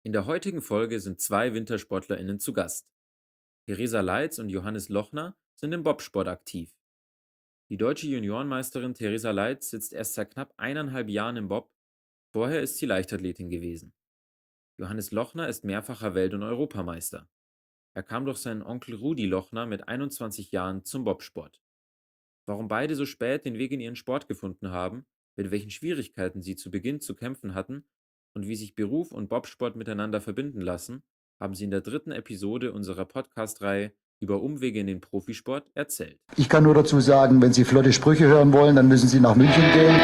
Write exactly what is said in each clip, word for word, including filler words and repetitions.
In der heutigen Folge sind zwei WintersportlerInnen zu Gast. Theresa Leitz und Johannes Lochner sind im Bobsport aktiv. Die deutsche Juniorenmeisterin Theresa Leitz sitzt erst seit knapp eineinhalb Jahren im Bob. Vorher ist sie Leichtathletin gewesen. Johannes Lochner ist mehrfacher Welt- und Europameister. Er kam durch seinen Onkel Rudi Lochner mit einundzwanzig Jahren zum Bobsport. Warum beide so spät den Weg in ihren Sport gefunden haben, mit welchen Schwierigkeiten sie zu Beginn zu kämpfen hatten und wie sich Beruf und Bobsport miteinander verbinden lassen, haben sie in der dritten Episode unserer Podcast-Reihe über Umwege in den Profisport erzählt. Ich kann nur dazu sagen, wenn Sie flotte Sprüche hören wollen, dann müssen Sie nach München gehen.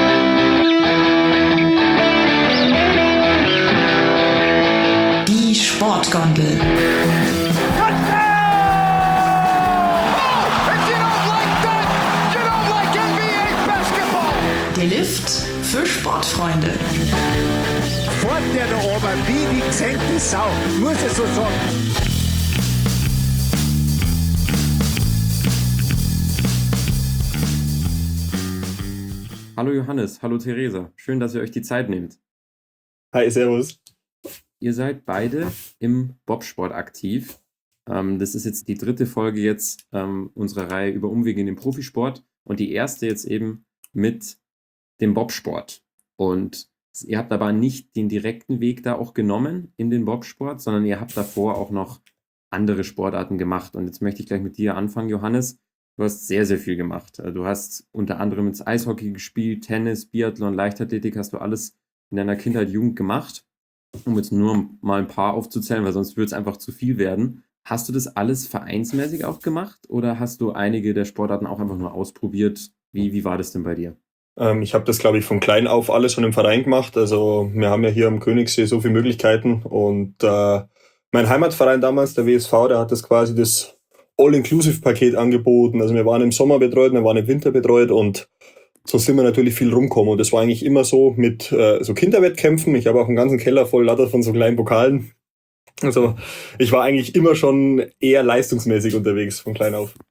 Die Sportgondel. Der Lift für Sportfreunde. Fort der da oben, wie die gesenkte Sau, muss ich so sagen. Hallo Johannes, hallo Theresa, schön, dass ihr euch die Zeit nehmt. Hi, servus. Ihr seid beide im Bobsport aktiv. Ähm, das ist jetzt die dritte Folge jetzt ähm, unserer Reihe über Umwege in den Profisport und die erste jetzt eben mit dem Bobsport. Und ihr habt aber nicht den direkten Weg da auch genommen in den Bobsport, sondern ihr habt davor auch noch andere Sportarten gemacht. Und jetzt möchte ich gleich mit dir anfangen, Johannes. Du hast sehr, sehr viel gemacht. Du hast unter anderem ins Eishockey gespielt, Tennis, Biathlon, Leichtathletik, hast du alles in deiner Kindheit, Jugend gemacht. Um jetzt nur mal ein paar aufzuzählen, weil sonst würde es einfach zu viel werden. Hast du das alles vereinsmäßig auch gemacht oder hast du einige der Sportarten auch einfach nur ausprobiert? Wie, wie war das denn bei dir? Ähm, ich habe das, glaube ich, von klein auf alles schon im Verein gemacht. Also wir haben ja hier am Königssee so viele Möglichkeiten. Und äh, mein Heimatverein damals, der W S V, der hat das quasi das All-Inclusive-Paket angeboten. Also wir waren im Sommer betreut, wir waren im Winter betreut und so sind wir natürlich viel rumgekommen. Und das war eigentlich immer so mit äh, so Kinderwettkämpfen. Ich habe auch einen ganzen Keller voll Latter von so kleinen Pokalen. Also ich war eigentlich immer schon eher leistungsmäßig unterwegs von klein auf.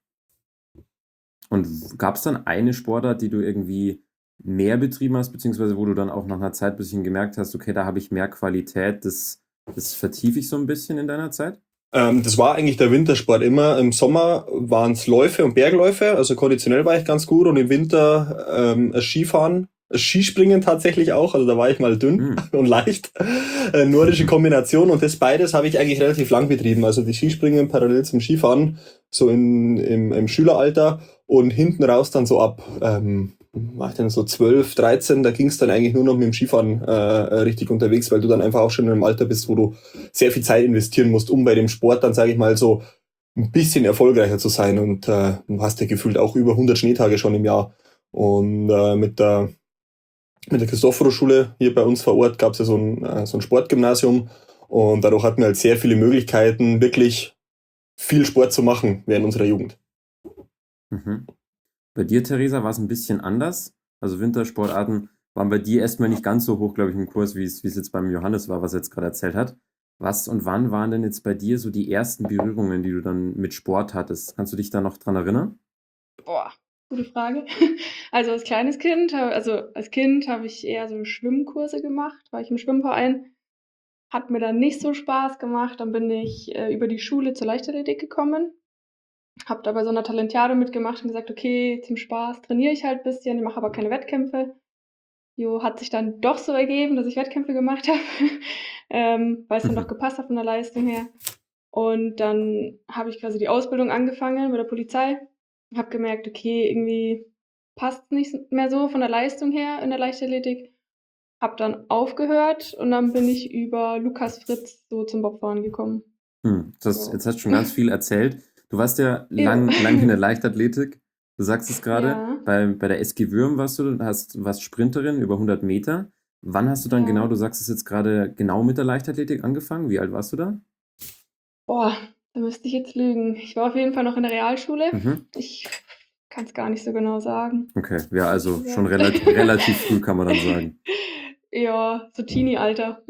Und gab es dann eine Sportart, die du irgendwie mehr betrieben hast, beziehungsweise wo du dann auch nach einer Zeit ein bisschen gemerkt hast, okay, da habe ich mehr Qualität, das, das vertiefe ich so ein bisschen in deiner Zeit? Ähm, das war eigentlich der Wintersport immer. Im Sommer waren es Läufe und Bergläufe, also konditionell war ich ganz gut und im Winter ähm, das Skifahren, das Skispringen tatsächlich auch, also da war ich mal dünn Mhm. und leicht. Äh, nordische Kombination und das beides habe ich eigentlich relativ lang betrieben, also die Skispringen parallel zum Skifahren, so in, im, im Schüleralter und hinten raus dann so ab, ähm, war ich dann so zwölf, dreizehn, da ging es dann eigentlich nur noch mit dem Skifahren äh, richtig unterwegs, weil du dann einfach auch schon in einem Alter bist, wo du sehr viel Zeit investieren musst, um bei dem Sport dann, sage ich mal, so ein bisschen erfolgreicher zu sein und äh, du hast ja gefühlt auch über hundert Schneetage schon im Jahr und äh, mit der mit der Christophorus-Schule hier bei uns vor Ort gab es ja so ein, äh, so ein Sportgymnasium und dadurch hatten wir halt sehr viele Möglichkeiten, wirklich viel Sport zu machen während unserer Jugend. Mhm. Bei dir, Theresa, war es ein bisschen anders. Also Wintersportarten waren bei dir erstmal nicht ganz so hoch, glaube ich, im Kurs, wie es wie es jetzt beim Johannes war, was er jetzt gerade erzählt hat. Was und wann waren denn jetzt bei dir so die ersten Berührungen, die du dann mit Sport hattest? Kannst du dich da noch dran erinnern? Boah, gute Frage. Also als kleines Kind, ha- also als Kind habe ich eher so Schwimmkurse gemacht, war ich im Schwimmverein, hat mir dann nicht so Spaß gemacht. Dann bin ich äh, über die Schule zur Leichtathletik gekommen, habe da bei so einer Talentiade mitgemacht und gesagt, okay, zum Spaß trainiere ich halt ein bisschen, mache aber keine Wettkämpfe. Jo, hat sich dann doch so ergeben, dass ich Wettkämpfe gemacht habe, ähm, weil es dann Mhm. doch gepasst hat von der Leistung her. Und dann habe ich quasi die Ausbildung angefangen bei der Polizei. Habe gemerkt, okay, irgendwie passt nicht mehr so von der Leistung her in der Leichtathletik. Habe dann aufgehört und dann bin ich über Lukas Fritz so zum Bobfahren gekommen. Hm, das, So. jetzt hast du schon ganz viel erzählt. Du warst ja Ja. lang, lang in der Leichtathletik. Du sagst es gerade, Ja. bei, bei der S G Würm warst du, hast, warst Sprinterin über hundert Meter. Wann hast du dann Ja. genau, du sagst es jetzt gerade, genau mit der Leichtathletik angefangen? Wie alt warst du da? Boah, da müsste ich jetzt lügen. Ich war auf jeden Fall noch in der Realschule. Mhm. Ich kann es gar nicht so genau sagen. Okay, ja, also Ja. schon relativ, relativ früh kann man dann sagen. Ja, so Teenie-Alter.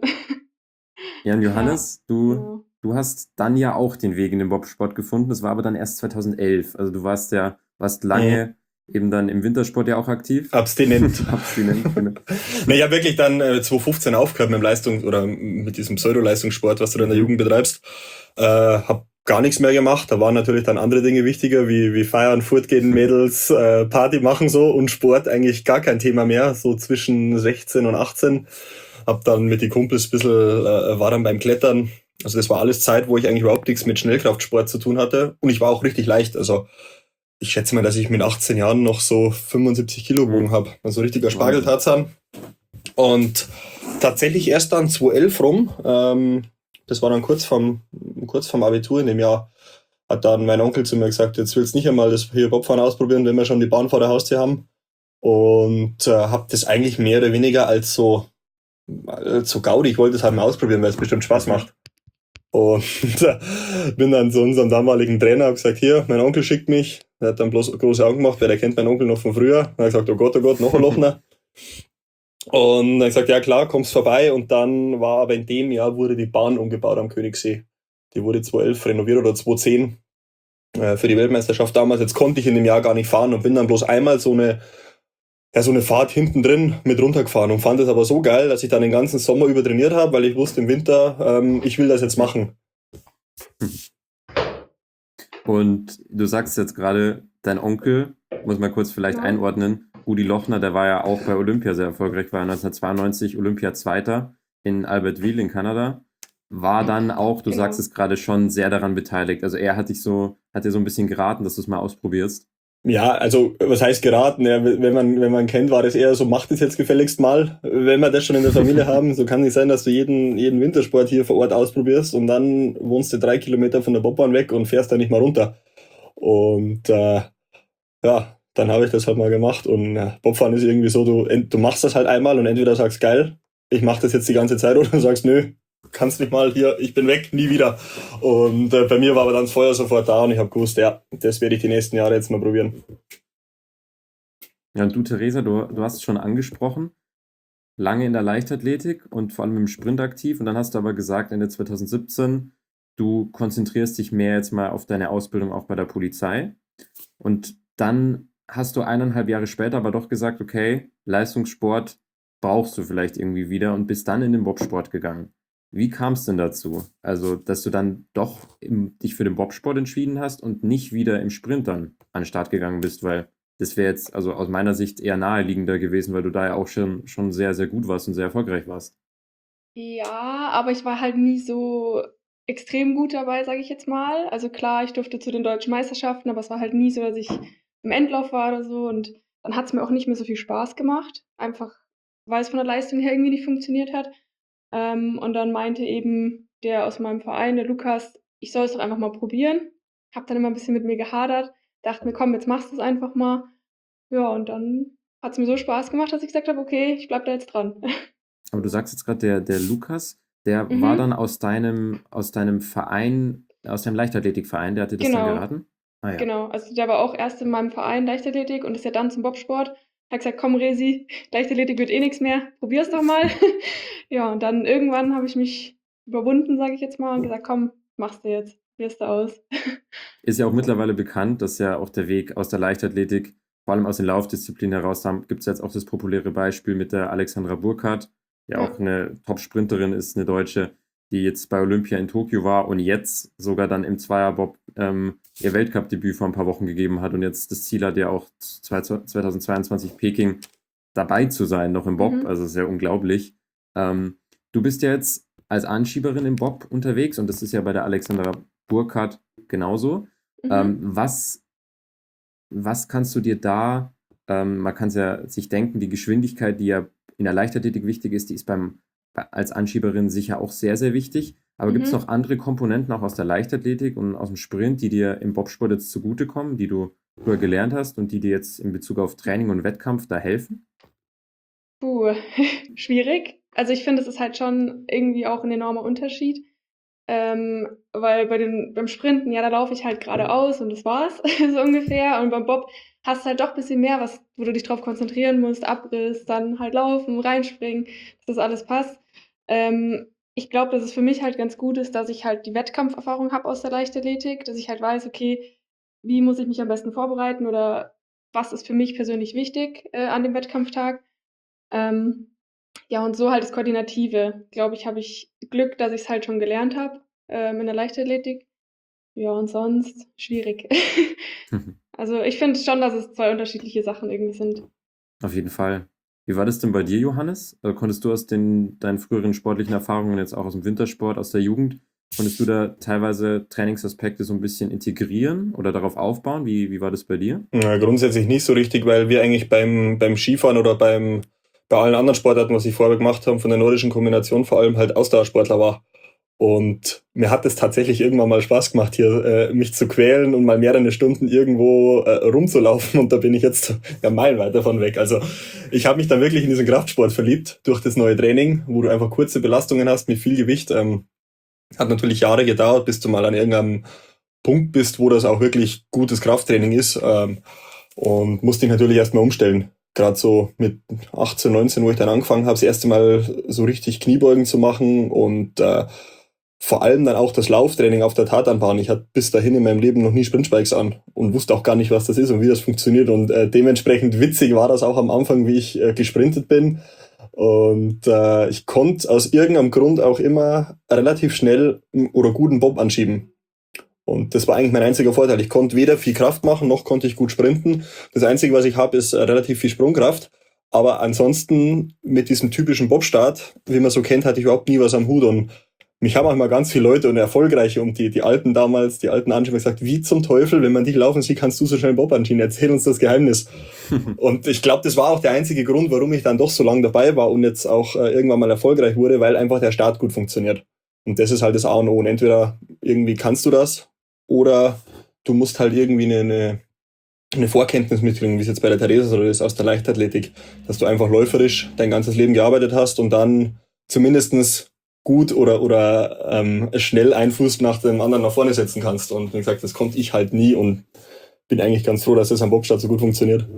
Ja, und Johannes, du, Ja. du hast dann ja auch den Weg in den Bobsport gefunden. Das war aber dann erst zweitausendelf. Also du warst ja, warst lange eben dann im Wintersport ja auch aktiv. Abstinent. Abstinent, genau. Na, ich habe wirklich dann äh, zwanzig fünfzehn aufgehört mit dem Leistung oder mit diesem Pseudo-Leistungssport, was du dann in der Jugend betreibst. Äh, hab gar nichts mehr gemacht. Da waren natürlich dann andere Dinge wichtiger, wie, wie feiern, fortgehen, Mädels, äh, Party machen so und Sport eigentlich gar kein Thema mehr, so zwischen sechzehn und achtzehn. Hab dann mit den Kumpels ein bisschen, äh, war dann beim Klettern. Also das war alles Zeit, wo ich eigentlich überhaupt nichts mit Schnellkraftsport zu tun hatte. Und ich war auch richtig leicht. Also ich schätze mal, dass ich mit achtzehn Jahren noch so fünfundsiebzig Kilo gewogen habe. Also richtiger Spargeltarzan. Und tatsächlich erst dann zweitausendelf rum, ähm, das war dann kurz vorm, kurz vorm Abitur in dem Jahr, hat dann mein Onkel zu mir gesagt, jetzt willst du nicht einmal das hier Bobfahren ausprobieren, wenn wir schon die Bahn vor der Haustür haben. Und äh, habe das eigentlich mehr oder weniger als so, als so Gaudi, ich wollte es halt mal ausprobieren, weil es bestimmt Spaß macht. Und äh, bin dann zu unserem damaligen Trainer, habe gesagt, hier, mein Onkel schickt mich. Er hat dann bloß große Augen gemacht, weil der kennt meinen Onkel noch von früher. Er hat gesagt, oh Gott, oh Gott, noch ein Lochner. Und dann gesagt, ja klar, kommst vorbei. Und dann war aber in dem Jahr wurde die Bahn umgebaut am Königssee. Die wurde zweitausendelf renoviert oder zweitausendzehn äh, für die Weltmeisterschaft damals. Jetzt konnte ich in dem Jahr gar nicht fahren und bin dann bloß einmal so eine, ja, so eine Fahrt hinten drin mit runtergefahren und fand es aber so geil, dass ich dann den ganzen Sommer über trainiert habe, weil ich wusste im Winter, ähm, ich will das jetzt machen. Und du sagst jetzt gerade, dein Onkel, muss man kurz vielleicht Ja. einordnen, Rudi Lochner, der war ja auch bei Olympia sehr erfolgreich, war neunzehnhundertzweiundneunzig Olympia-Zweiter in Albertville in Kanada, war dann auch, du Genau. sagst es gerade, schon sehr daran beteiligt. Also er hat dich so, hat dir so ein bisschen geraten, dass du es mal ausprobierst. Ja, also was heißt geraten? Ja, wenn man wenn man kennt, war das eher so, macht es jetzt gefälligst mal. Wenn wir das schon in der Familie haben, so kann nicht sein, dass du jeden jeden Wintersport hier vor Ort ausprobierst und dann wohnst du drei Kilometer von der Bobbahn weg und fährst da nicht mal runter. Und äh, ja, dann habe ich das halt mal gemacht und ja, Bobfahren ist irgendwie so, du ent- du machst das halt einmal und entweder sagst geil, ich mache das jetzt die ganze Zeit, oder du sagst nö, kannst nicht mal hier, ich bin weg, nie wieder. Und äh, bei mir war aber dann das Feuer sofort da und ich habe gewusst, ja, das werde ich die nächsten Jahre jetzt mal probieren. Ja, und du, Theresa, du, du hast es schon angesprochen, lange in der Leichtathletik und vor allem im Sprint aktiv. Und dann hast du aber gesagt, Ende zweitausendsiebzehn, du konzentrierst dich mehr jetzt mal auf deine Ausbildung auch bei der Polizei. Und dann hast du eineinhalb Jahre später aber doch gesagt, okay, Leistungssport brauchst du vielleicht irgendwie wieder und bist dann in den Bobsport gegangen. Wie kam es denn dazu? Also, dass du dann doch im, dich für den Bobsport entschieden hast und nicht wieder im Sprint dann an den Start gegangen bist, weil das wäre jetzt also aus meiner Sicht eher naheliegender gewesen, weil du da ja auch schon, schon sehr, sehr gut warst und sehr erfolgreich warst. Ja, aber ich war halt nie so extrem gut dabei, sage ich jetzt mal. Also klar, ich durfte zu den deutschen Meisterschaften, aber es war halt nie so, dass ich im Endlauf war oder so. Und dann hat es mir auch nicht mehr so viel Spaß gemacht. Einfach, weil es von der Leistung her irgendwie nicht funktioniert hat. Ähm, und dann meinte eben der aus meinem Verein, der Lukas, ich soll es doch einfach mal probieren. Hab dann immer ein bisschen mit mir gehadert. Dachte mir, komm, jetzt machst du es einfach mal. Ja, und dann hat es mir so Spaß gemacht, dass ich gesagt habe, okay, ich bleib da jetzt dran. Aber du sagst jetzt gerade, der, der Lukas, der Mhm. war dann aus deinem, aus deinem Verein, aus deinem Leichtathletikverein, der hat dir das dann Genau. geraten? Ah ja. Genau, also der war auch erst in meinem Verein Leichtathletik und ist ja dann zum Bobsport. Hat gesagt, komm Resi, Leichtathletik wird eh nichts mehr, probier's doch mal. Ja, und dann irgendwann habe ich mich überwunden, sage ich jetzt mal, und gesagt, komm, machst du jetzt, probierst du aus. Ist ja auch mittlerweile bekannt, dass ja auch der Weg aus der Leichtathletik, vor allem aus den Laufdisziplinen heraus, gibt es jetzt auch das populäre Beispiel mit der Alexandra Burkhardt, die Ja. auch eine Top-Sprinterin ist, eine Deutsche, die jetzt bei Olympia in Tokio war und jetzt sogar dann im Zweierbob ähm, ihr Weltcup-Debüt vor ein paar Wochen gegeben hat und jetzt das Ziel hat, ja auch zweitausendzweiundzwanzig Peking dabei zu sein, noch im Bob, Mhm. also sehr unglaublich. Ähm, du bist ja jetzt als Anschieberin im Bob unterwegs und das ist ja bei der Alexandra Burkhardt genauso. Mhm. Ähm, was, was kannst du dir da, ähm, man kann es ja sich denken, die Geschwindigkeit, die ja in der Leichtathletik wichtig ist, die ist beim, als Anschieberin sicher auch sehr, sehr wichtig. Aber gibt es Mhm. noch andere Komponenten auch aus der Leichtathletik und aus dem Sprint, die dir im Bobsport jetzt zugutekommen, die du früher gelernt hast und die dir jetzt in Bezug auf Training und Wettkampf da helfen? Puh, schwierig. Also ich finde, es ist halt schon irgendwie auch ein enormer Unterschied. Ähm, weil bei den, beim Sprinten, ja, da laufe ich halt geradeaus und das war's, so ungefähr. Und beim Bob hast du halt doch ein bisschen mehr, was, wo du dich drauf konzentrieren musst, Abriss, dann halt laufen, reinspringen, dass das alles passt. Ähm, ich glaube, dass es für mich halt ganz gut ist, dass ich halt die Wettkampferfahrung habe aus der Leichtathletik, dass ich halt weiß, okay, wie muss ich mich am besten vorbereiten oder was ist für mich persönlich wichtig äh, an dem Wettkampftag. Ähm, ja, und so halt das Koordinative. Glaube ich, habe ich Glück, dass ich es halt schon gelernt habe ähm, in der Leichtathletik. Ja, und sonst schwierig. Also ich finde schon, dass es zwei unterschiedliche Sachen irgendwie sind. Auf jeden Fall. Wie war das denn bei dir, Johannes? Äh, konntest du aus den, deinen früheren sportlichen Erfahrungen, jetzt auch aus dem Wintersport, aus der Jugend, konntest du da teilweise Trainingsaspekte so ein bisschen integrieren oder darauf aufbauen? Wie, wie war das bei dir? Ja, grundsätzlich nicht so richtig, weil wir eigentlich beim, beim Skifahren oder beim, bei allen anderen Sportarten, was ich vorher gemacht habe, von der nordischen Kombination vor allem halt Ausdauersportler war. Und mir hat es tatsächlich irgendwann mal Spaß gemacht, hier äh, mich zu quälen und mal mehrere Stunden irgendwo äh, rumzulaufen. Und da bin ich jetzt ja meilenweit davon weg. Also ich habe mich dann wirklich in diesen Kraftsport verliebt durch das neue Training, wo du einfach kurze Belastungen hast mit viel Gewicht. Ähm, hat natürlich Jahre gedauert, bis du mal an irgendeinem Punkt bist, wo das auch wirklich gutes Krafttraining ist. Ähm, und musste ich natürlich erstmal umstellen. Gerade so mit achtzehn, neunzehn, wo ich dann angefangen habe, das erste Mal so richtig Kniebeugen zu machen und äh, vor allem dann auch das Lauftraining auf der Tatanbahn. Ich hatte bis dahin in meinem Leben noch nie Sprintspikes an und wusste auch gar nicht, was das ist und wie das funktioniert. Und äh, dementsprechend witzig war das auch am Anfang, wie ich äh, gesprintet bin. Und äh, ich konnte aus irgendeinem Grund auch immer relativ schnell oder guten Bob anschieben. Und das war eigentlich mein einziger Vorteil. Ich konnte weder viel Kraft machen, noch konnte ich gut sprinten. Das Einzige, was ich habe, ist äh, relativ viel Sprungkraft. Aber ansonsten mit diesem typischen Bobstart, wie man so kennt, hatte ich überhaupt nie was am Hut. Und mich haben auch mal ganz viele Leute und Erfolgreiche und die, die Alten damals, die alten Anschieber gesagt, wie zum Teufel, wenn man dich laufen sieht, kannst du so schnell Bob anschieben, erzähl uns das Geheimnis. Und ich glaube, das war auch der einzige Grund, warum ich dann doch so lange dabei war und jetzt auch äh, irgendwann mal erfolgreich wurde, weil einfach der Start gut funktioniert. Und das ist halt das A und O. Und entweder irgendwie kannst du das oder du musst halt irgendwie eine, eine, eine Vorkenntnis mitkriegen, wie es jetzt bei der Theresa oder ist aus der Leichtathletik, dass du einfach läuferisch dein ganzes Leben gearbeitet hast und dann zumindestens gut oder, oder ähm, schnell einen Fuß nach dem anderen nach vorne setzen kannst. Und wie gesagt, das konnte ich halt nie und bin eigentlich ganz froh, dass das am Bobstart so gut funktioniert.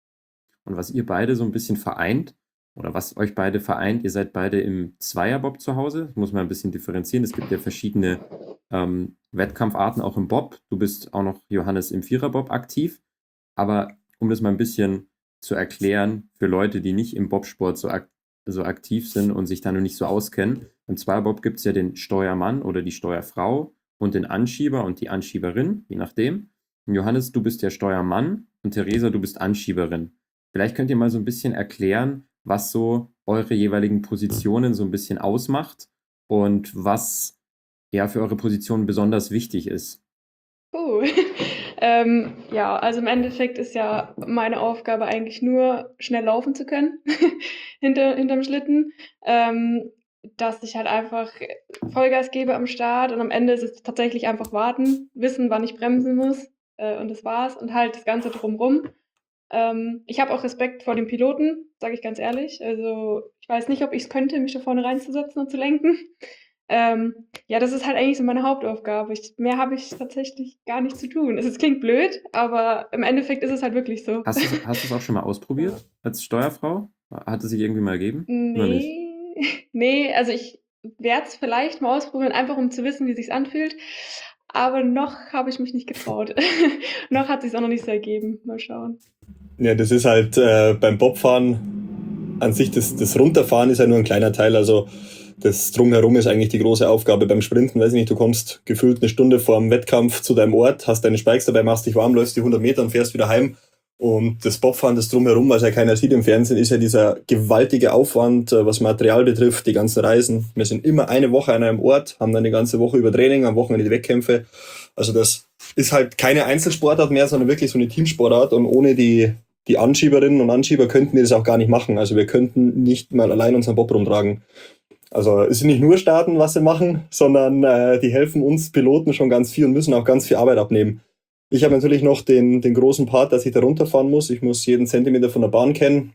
Und was ihr beide so ein bisschen vereint, oder was euch beide vereint, ihr seid beide im Zweierbob zu Hause. Das muss man ein bisschen differenzieren. Es gibt ja verschiedene ähm, Wettkampfarten auch im Bob. Du bist auch noch, Johannes, im Viererbob aktiv. Aber um das mal ein bisschen zu erklären für Leute, die nicht im Bobsport so, ak- so aktiv sind und sich da noch nicht so auskennen, im Zweierbob gibt es ja den Steuermann oder die Steuerfrau und den Anschieber und die Anschieberin, je nachdem. Und Johannes, du bist der Steuermann und Theresa, du bist Anschieberin. Vielleicht könnt ihr mal so ein bisschen erklären, was so eure jeweiligen Positionen so ein bisschen ausmacht und was ja für eure Position besonders wichtig ist. Uh, ähm, ja, also im Endeffekt ist ja meine Aufgabe eigentlich nur, schnell laufen zu können hinter, hinterm Schlitten. Ähm, dass ich halt einfach Vollgas gebe am Start und am Ende ist es tatsächlich einfach warten, wissen, wann ich bremsen muss äh, und das war's und halt das Ganze drumrum. Ähm, ich habe auch Respekt vor dem Piloten, sage ich ganz ehrlich. Also ich weiß nicht, ob ich es könnte, mich da vorne reinzusetzen und zu lenken. Ähm, ja, das ist halt eigentlich so meine Hauptaufgabe. Ich, mehr habe ich tatsächlich gar nicht zu tun. Es, es klingt blöd, aber im Endeffekt ist es halt wirklich so. Hast du hast du es auch schon mal ausprobiert als Steuerfrau? Hat es sich irgendwie mal ergeben? Oder nicht? Nee, nee, also ich werde es vielleicht mal ausprobieren, einfach um zu wissen, wie sich's anfühlt. Aber noch habe ich mich nicht getraut. Noch hat sich's auch noch nicht so ergeben. Mal schauen. Ja, das ist halt äh, beim Bobfahren an sich, das, das Runterfahren ist ja nur ein kleiner Teil. Also das Drumherum ist eigentlich die große Aufgabe. Beim Sprinten, weiß ich nicht, du kommst gefühlt eine Stunde vor dem Wettkampf zu deinem Ort, hast deine Spikes dabei, machst dich warm, läufst die hundert Meter und fährst wieder heim. Und das Bobfahren, das Drumherum, was ja keiner sieht im Fernsehen, ist ja dieser gewaltige Aufwand, was Material betrifft, die ganzen Reisen. Wir sind immer eine Woche an einem Ort, haben dann eine ganze Woche über Training, am Wochenende die Wettkämpfe. Also das ist halt keine Einzelsportart mehr, sondern wirklich so eine Teamsportart. Und ohne die, die Anschieberinnen und Anschieber könnten wir das auch gar nicht machen. Also wir könnten nicht mal allein unseren Bob rumtragen. Also es sind nicht nur Starten, was sie machen, sondern äh, die helfen uns Piloten schon ganz viel und müssen auch ganz viel Arbeit abnehmen. Ich habe natürlich noch den, den großen Part, dass ich da runterfahren muss. Ich muss jeden Zentimeter von der Bahn kennen.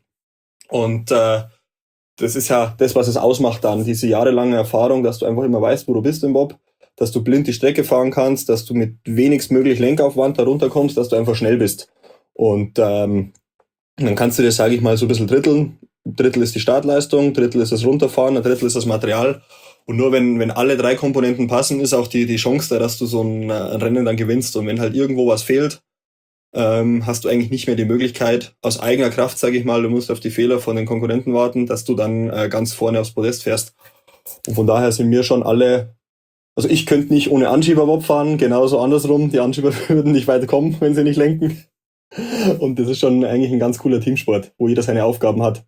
Und äh, das ist ja das, was es ausmacht dann, diese jahrelange Erfahrung, dass du einfach immer weißt, wo du bist im Bob, dass du blind die Strecke fahren kannst, dass du mit wenigstmöglich Lenkaufwand da runterkommst, dass du einfach schnell bist. Und ähm, dann kannst du dir, sage ich mal, so ein bisschen dritteln. Ein Drittel ist die Startleistung, ein Drittel ist das Runterfahren, ein Drittel ist das Material. Und nur wenn, wenn alle drei Komponenten passen, ist auch die, die Chance da, dass du so ein, ein Rennen dann gewinnst. Und wenn halt irgendwo was fehlt, ähm, hast du eigentlich nicht mehr die Möglichkeit, aus eigener Kraft, sage ich mal, du musst auf die Fehler von den Konkurrenten warten, dass du dann äh, ganz vorne aufs Podest fährst. Und von daher sind mir schon alle, also ich könnte nicht ohne Anschieber Bob fahren, genauso andersrum, die Anschieber würden nicht weit kommen, wenn sie nicht lenken. Und das ist schon eigentlich ein ganz cooler Teamsport, wo jeder seine Aufgaben hat.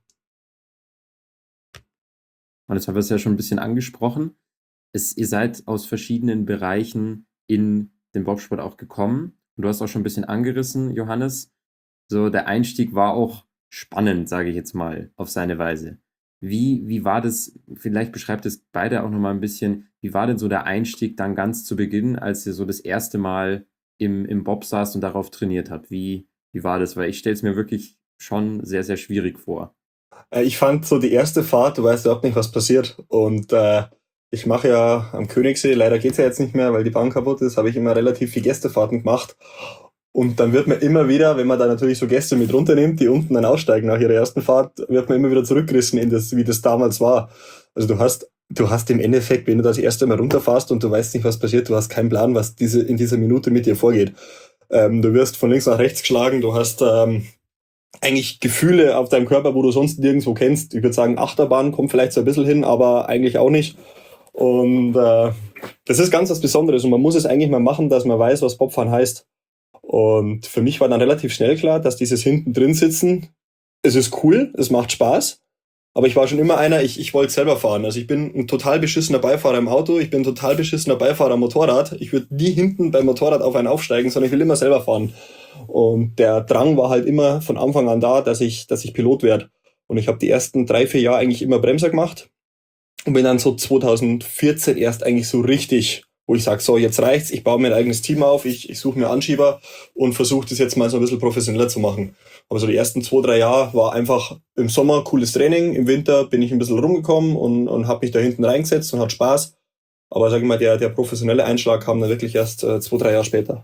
Und jetzt haben wir es ja schon ein bisschen angesprochen. Es, ihr seid aus verschiedenen Bereichen in den Bobsport auch gekommen. Und du hast auch schon ein bisschen angerissen, Johannes. So, der Einstieg war auch spannend, sage ich jetzt mal, auf seine Weise. Wie, wie war das, vielleicht beschreibt es beide auch nochmal ein bisschen, wie war denn so der Einstieg dann ganz zu Beginn, als ihr so das erste Mal im, im Bob saßt und darauf trainiert habt? Wie, wie war das? Weil ich stelle es mir wirklich schon sehr, sehr schwierig vor. Äh, ich fand so die erste Fahrt, du weißt überhaupt nicht, was passiert. Und äh, ich mache ja am Königssee, leider geht's ja jetzt nicht mehr, weil die Bahn kaputt ist, habe ich immer relativ viel Gästefahrten gemacht. Und dann wird man immer wieder, wenn man da natürlich so Gäste mit runternimmt, die unten dann aussteigen nach ihrer ersten Fahrt, wird man immer wieder zurückgerissen in das, wie das damals war. Also du hast, du hast im Endeffekt, wenn du das erste Mal runterfährst und du weißt nicht, was passiert, du hast keinen Plan, was diese, in dieser Minute mit dir vorgeht. Ähm, du wirst von links nach rechts geschlagen, du hast ähm, eigentlich Gefühle auf deinem Körper, wo du sonst nirgendwo kennst. Ich würde sagen, Achterbahn kommt vielleicht so ein bisschen hin, aber eigentlich auch nicht. Und äh, das ist ganz was Besonderes und man muss es eigentlich mal machen, dass man weiß, was Bobfahren heißt. Und für mich war dann relativ schnell klar, dass dieses hinten drin sitzen, es ist cool, es macht Spaß, aber ich war schon immer einer, ich, ich wollte selber fahren. Also ich bin ein total beschissener Beifahrer im Auto, ich bin ein total beschissener Beifahrer am Motorrad. Ich würde nie hinten beim Motorrad auf einen aufsteigen, sondern ich will immer selber fahren. Und der Drang war halt immer von Anfang an da, dass ich, dass ich Pilot werde. Und ich habe die ersten drei, vier Jahre eigentlich immer Bremser gemacht und bin dann so zweitausendvierzehn erst eigentlich so richtig, wo ich sage, so jetzt reicht's, ich baue mir ein eigenes Team auf, ich, ich suche mir Anschieber und versuche das jetzt mal so ein bisschen professioneller zu machen. Aber so die ersten zwei, drei Jahre war einfach im Sommer cooles Training, im Winter bin ich ein bisschen rumgekommen und, und habe mich da hinten reingesetzt und hat Spaß. Aber sag ich mal, der, der professionelle Einschlag kam dann wirklich erst äh, zwei, drei Jahre später.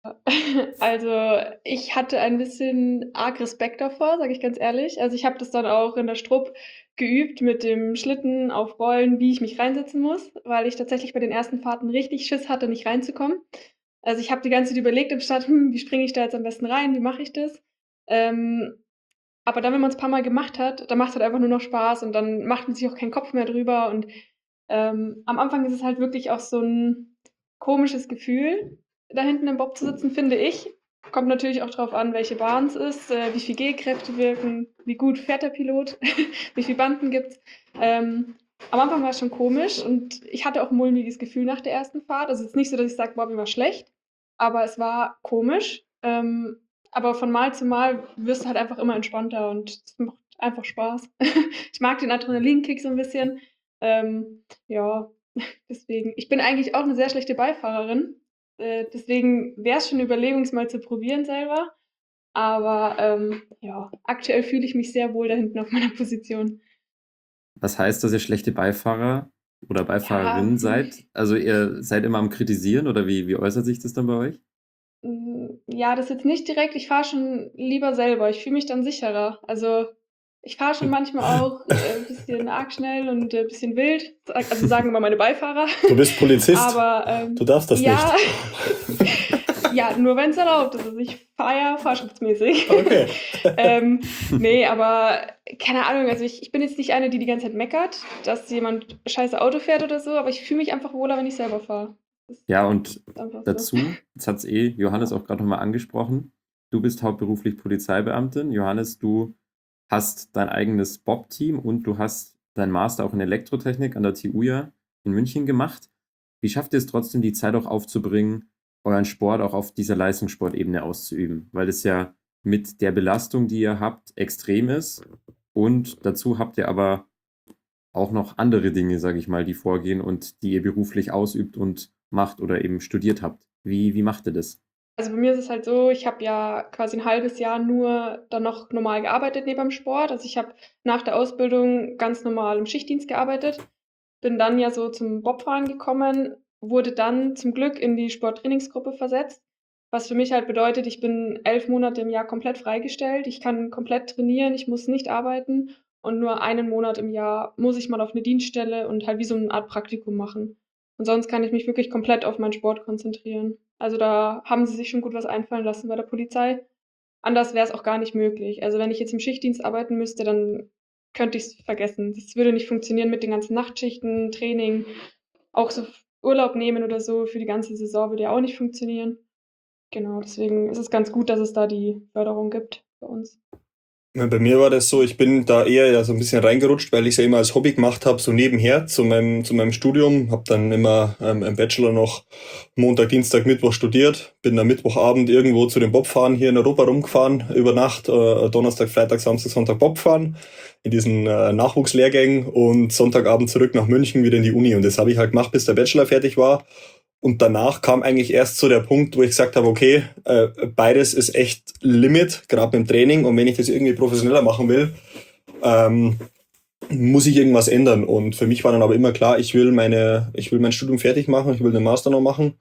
Also ich hatte ein bisschen arg Respekt davor, sage ich ganz ehrlich. Also ich habe das dann auch in der Strupp geübt mit dem Schlitten auf Rollen, wie ich mich reinsetzen muss, weil ich tatsächlich bei den ersten Fahrten richtig Schiss hatte, nicht reinzukommen. Also ich habe die ganze Zeit überlegt im Start, hm, wie springe ich da jetzt am besten rein, wie mache ich das? Ähm, aber dann, wenn man es ein paar Mal gemacht hat, dann macht es halt einfach nur noch Spaß und dann macht man sich auch keinen Kopf mehr drüber. Und ähm, am Anfang ist es halt wirklich auch so ein komisches Gefühl, da hinten im Bob zu sitzen, finde ich. Kommt natürlich auch drauf an, welche Bahn es ist, äh, wie viel G-Kräfte wirken, wie gut fährt der Pilot, wie viele Banden gibt's. Ähm, am Anfang war es schon komisch und ich hatte auch ein mulmiges Gefühl nach der ersten Fahrt. Also es ist nicht so, dass ich sage, boah, mir war schlecht, aber es war komisch. Ähm, aber von Mal zu Mal wirst du halt einfach immer entspannter und es macht einfach Spaß. Ich mag den Adrenalinkick so ein bisschen. Ähm, ja, deswegen. Ich bin eigentlich auch eine sehr schlechte Beifahrerin. Äh, deswegen wäre es schon eine Überlegung, es mal zu probieren selber. Aber ähm, ja, aktuell fühle ich mich sehr wohl da hinten auf meiner Position. Was heißt, dass ihr schlechte Beifahrer oder Beifahrerin Ja, seid? Also ihr seid immer am Kritisieren oder wie, wie äußert sich das dann bei euch? mm, ja, das jetzt nicht direkt. Ich fahre schon lieber selber. Ich fühle mich dann sicherer. Also ich fahre schon manchmal auch äh, ein bisschen arg schnell und ein äh, bisschen wild. Also sagen immer meine Beifahrer. Du bist Polizist, Aber ähm, du darfst das ja, nicht. ja, nur wenn es erlaubt ist. Also ich fahre ja fahrschaftsmäßig. Okay. ähm, nee, aber keine Ahnung, also ich, ich bin jetzt nicht eine, die die ganze Zeit meckert, dass jemand scheiße Auto fährt oder so, aber ich fühle mich einfach wohler, wenn ich selber fahre. Ja, und Einfach so. dazu, jetzt hat es eh Johannes auch gerade nochmal angesprochen, du bist hauptberuflich Polizeibeamtin. Johannes, du hast dein eigenes Bob-Team und du hast deinen Master auch in Elektrotechnik an der T U ja in München gemacht. Wie schafft ihr es trotzdem, die Zeit auch aufzubringen, euren Sport auch auf dieser Leistungssportebene auszuüben? Weil es ja mit der Belastung, die ihr habt, extrem ist. Und dazu habt ihr aber auch noch andere Dinge, sage ich mal, die vorgehen und die ihr beruflich ausübt und macht oder eben studiert habt. Wie, wie macht ihr das? Also bei mir ist es halt so, ich habe ja quasi ein halbes Jahr nur dann noch normal gearbeitet neben dem Sport. Also ich habe nach der Ausbildung ganz normal im Schichtdienst gearbeitet, bin dann ja so zum Bobfahren gekommen, wurde dann zum Glück in die Sporttrainingsgruppe versetzt, was für mich halt bedeutet, ich bin elf Monate im Jahr komplett freigestellt. Ich kann komplett trainieren, ich muss nicht arbeiten und nur einen Monat im Jahr muss ich mal auf eine Dienststelle und halt wie so eine Art Praktikum machen. Und sonst kann ich mich wirklich komplett auf meinen Sport konzentrieren. Also da haben sie sich schon gut was einfallen lassen bei der Polizei. anders wäre es auch gar nicht möglich. Also wenn ich jetzt im Schichtdienst arbeiten müsste, dann könnte ich es vergessen. Das würde nicht funktionieren mit den ganzen Nachtschichten, Training, auch so Urlaub nehmen oder so für die ganze Saison würde ja auch nicht funktionieren. Genau, deswegen ist es ganz gut, dass es da die Förderung gibt bei uns. Ja, bei mir war das so, ich bin da eher ja so ein bisschen reingerutscht, weil ich es ja immer als Hobby gemacht habe, so nebenher zu meinem zu meinem Studium. Habe dann immer ähm, im Bachelor noch Montag, Dienstag, Mittwoch studiert. Bin am Mittwochabend irgendwo zu den Bobfahren hier in Europa rumgefahren, über Nacht, äh, Donnerstag, Freitag, Samstag, Sonntag Bobfahren in diesen äh, Nachwuchslehrgängen und Sonntagabend zurück nach München wieder in die Uni. Und das habe ich halt gemacht, bis der Bachelor fertig war. Und danach kam eigentlich erst so der Punkt, wo ich gesagt habe, okay, äh, beides ist echt Limit, gerade beim Training. Und wenn ich das irgendwie professioneller machen will, ähm, muss ich irgendwas ändern. Und für mich war dann aber immer klar, ich will meine, ich will mein Studium fertig machen, ich will den Master noch machen.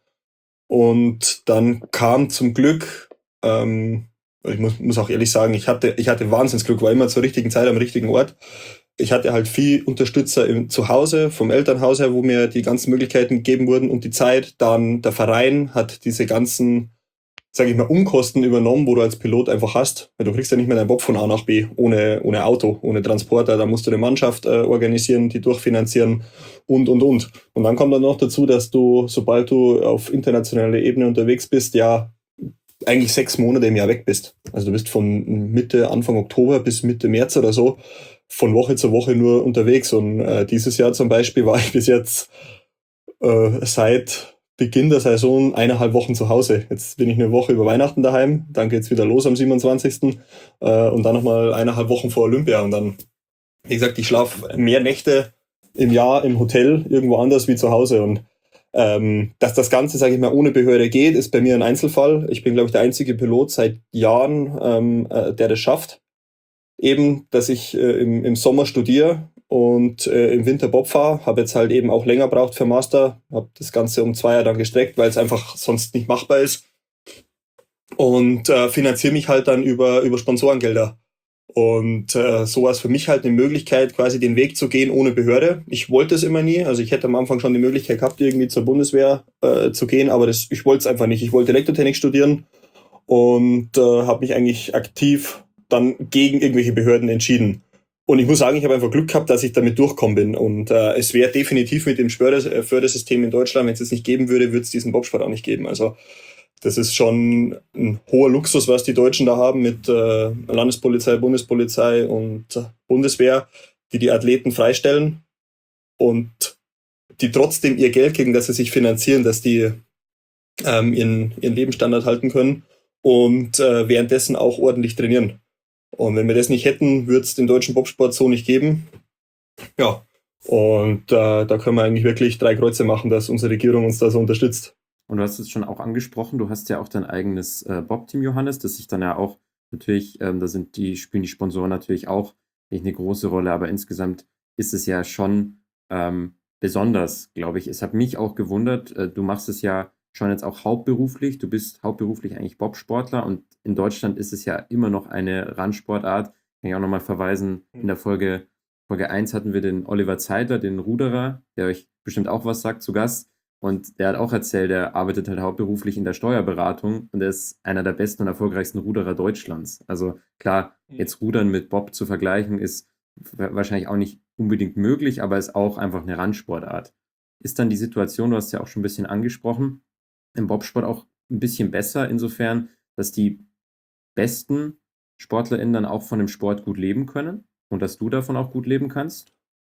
Und dann kam zum Glück, ähm, ich muss, muss auch ehrlich sagen, ich hatte, ich hatte Wahnsinnsglück, war immer zur richtigen Zeit am richtigen Ort. Ich hatte halt viel Unterstützer im Zuhause, vom Elternhaus her, wo mir die ganzen Möglichkeiten gegeben wurden und die Zeit. Dann der Verein hat diese ganzen, sage ich mal, Umkosten übernommen, wo du als Pilot einfach hast. Weil du kriegst ja nicht mehr deinen Bob von A nach B ohne, ohne Auto, ohne Transporter. Da musst du eine Mannschaft äh, organisieren, die durchfinanzieren und, und, und. Und dann kommt dann noch dazu, dass du, sobald du auf internationaler Ebene unterwegs bist, ja eigentlich sechs Monate im Jahr weg bist. Also du bist von Mitte, Anfang Oktober bis Mitte März oder so von Woche zu Woche nur unterwegs. Und äh, dieses Jahr zum Beispiel war ich bis jetzt äh, seit Beginn der Saison eineinhalb Wochen zu Hause. Jetzt bin ich eine Woche über Weihnachten daheim, dann geht's wieder los am siebenundzwanzigsten Äh, und dann nochmal eineinhalb Wochen vor Olympia. Und dann, wie gesagt, ich schlafe mehr Nächte im Jahr im Hotel irgendwo anders wie zu Hause. Und ähm, dass das Ganze, sage ich mal, ohne Behörde geht, ist bei mir ein Einzelfall. Ich bin, glaube ich, der einzige Pilot seit Jahren, ähm, äh, der das schafft. Eben, dass ich äh, im, im Sommer studiere und äh, im Winter Bob fahre. Habe jetzt halt eben auch länger braucht für Master. Habe das Ganze um zwei Jahre dann gestreckt, weil es einfach sonst nicht machbar ist. Und äh, finanziere mich halt dann über, über Sponsorengelder. Und äh, so war es für mich halt eine Möglichkeit, quasi den Weg zu gehen ohne Behörde. Ich wollte es immer nie. Also ich hätte am Anfang schon die Möglichkeit gehabt, irgendwie zur Bundeswehr äh, zu gehen, aber das, ich wollte es einfach nicht. Ich wollte Elektrotechnik studieren und äh, habe mich eigentlich aktiv dann gegen irgendwelche Behörden entschieden. Und ich muss sagen, ich habe einfach Glück gehabt, dass ich damit durchgekommen bin. Und äh, es wäre definitiv mit dem Förder- Fördersystem in Deutschland, wenn es es nicht geben würde, würde es diesen Bobsport auch nicht geben. Also das ist schon ein hoher Luxus, was die Deutschen da haben mit äh, Landespolizei, Bundespolizei und äh, Bundeswehr, die die Athleten freistellen und die trotzdem ihr Geld kriegen, dass sie sich finanzieren, dass die ähm, ihren, ihren Lebensstandard halten können und äh, währenddessen auch ordentlich trainieren. Und wenn wir das nicht hätten, würde es den deutschen Bobsport so nicht geben. Ja, und äh, da können wir eigentlich wirklich drei Kreuze machen, dass unsere Regierung uns da so unterstützt. Und du hast es schon auch angesprochen, du hast ja auch dein eigenes äh, Bob-Team, Johannes, das sich dann ja auch natürlich, ähm, da sind die, spielen die Sponsoren natürlich auch eine große Rolle, aber insgesamt ist es ja schon ähm, besonders, glaube ich. Es hat mich auch gewundert, äh, du machst es ja schon jetzt auch hauptberuflich, du bist hauptberuflich eigentlich Bobsportler und in Deutschland ist es ja immer noch eine Randsportart. Kann ich auch nochmal verweisen, in der Folge, Folge eins hatten wir den Oliver Zeidler, den Ruderer, der euch bestimmt auch was sagt, zu Gast. Und der hat auch erzählt, der arbeitet halt hauptberuflich in der Steuerberatung und er ist einer der besten und erfolgreichsten Ruderer Deutschlands. Also klar, jetzt Rudern mit Bob zu vergleichen, ist wahrscheinlich auch nicht unbedingt möglich, aber ist auch einfach eine Randsportart. Ist dann die Situation, du hast ja auch schon ein bisschen angesprochen, im Bobsport auch ein bisschen besser, insofern, dass die besten SportlerInnen dann auch von dem Sport gut leben können und dass du davon auch gut leben kannst?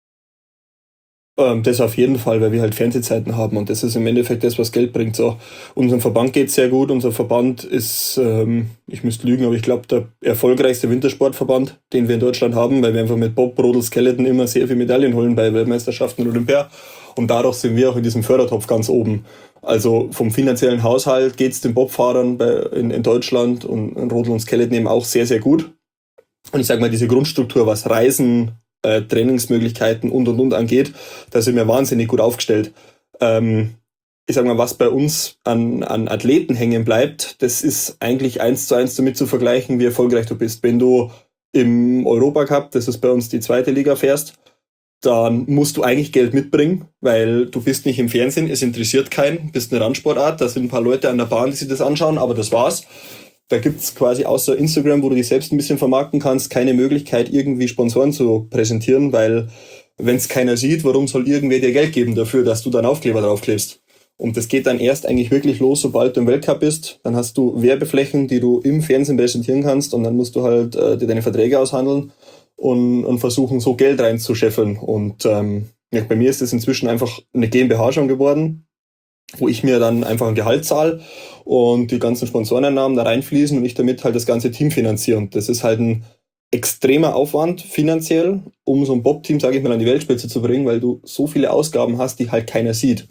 Ähm, das auf jeden Fall, weil wir halt Fernsehzeiten haben und das ist im Endeffekt das, was Geld bringt. So, unserem Verband geht es sehr gut. Unser Verband ist, ähm, ich müsste lügen, aber ich glaube, der erfolgreichste Wintersportverband, den wir in Deutschland haben, weil wir einfach mit Bob, Rodel, Skeleton immer sehr viele Medaillen holen bei Weltmeisterschaften und Olympia. Und dadurch sind wir auch in diesem Fördertopf ganz oben. Also vom finanziellen Haushalt geht es den Bobfahrern bei, in, in Deutschland und Rodel und Skeleton eben auch sehr, sehr gut. Und ich sage mal, diese Grundstruktur, was Reisen, äh, Trainingsmöglichkeiten und und und angeht, da sind wir wahnsinnig gut aufgestellt. Ähm, ich sage mal, was bei uns an, an Athleten hängen bleibt, das ist eigentlich eins zu eins damit zu vergleichen, wie erfolgreich du bist. Wenn du im Europacup, das ist bei uns die zweite Liga, fährst, dann musst du eigentlich Geld mitbringen, weil du bist nicht im Fernsehen, es interessiert keinen, bist eine Randsportart, da sind ein paar Leute an der Bahn, die sich das anschauen, aber das war's. da gibt's quasi außer Instagram, wo du dich selbst ein bisschen vermarkten kannst, keine Möglichkeit, irgendwie Sponsoren zu präsentieren, weil wenn es keiner sieht, warum soll irgendwer dir Geld geben dafür, dass du dann Aufkleber draufklebst? Und das geht dann erst eigentlich wirklich los, sobald du im Weltcup bist. Dann hast du Werbeflächen, die du im Fernsehen präsentieren kannst und dann musst du halt äh, dir deine Verträge aushandeln und, und versuchen, so Geld reinzuscheffeln. Und ähm, ja, bei mir ist das inzwischen einfach eine GmbH schon geworden, wo ich mir dann einfach ein Gehalt zahle und die ganzen Sponsoreneinnahmen da reinfließen und ich damit halt das ganze Team finanziere. Und das ist halt ein extremer Aufwand finanziell, um so ein Bob-Team, sage ich mal, an die Weltspitze zu bringen, weil du so viele Ausgaben hast, die halt keiner sieht.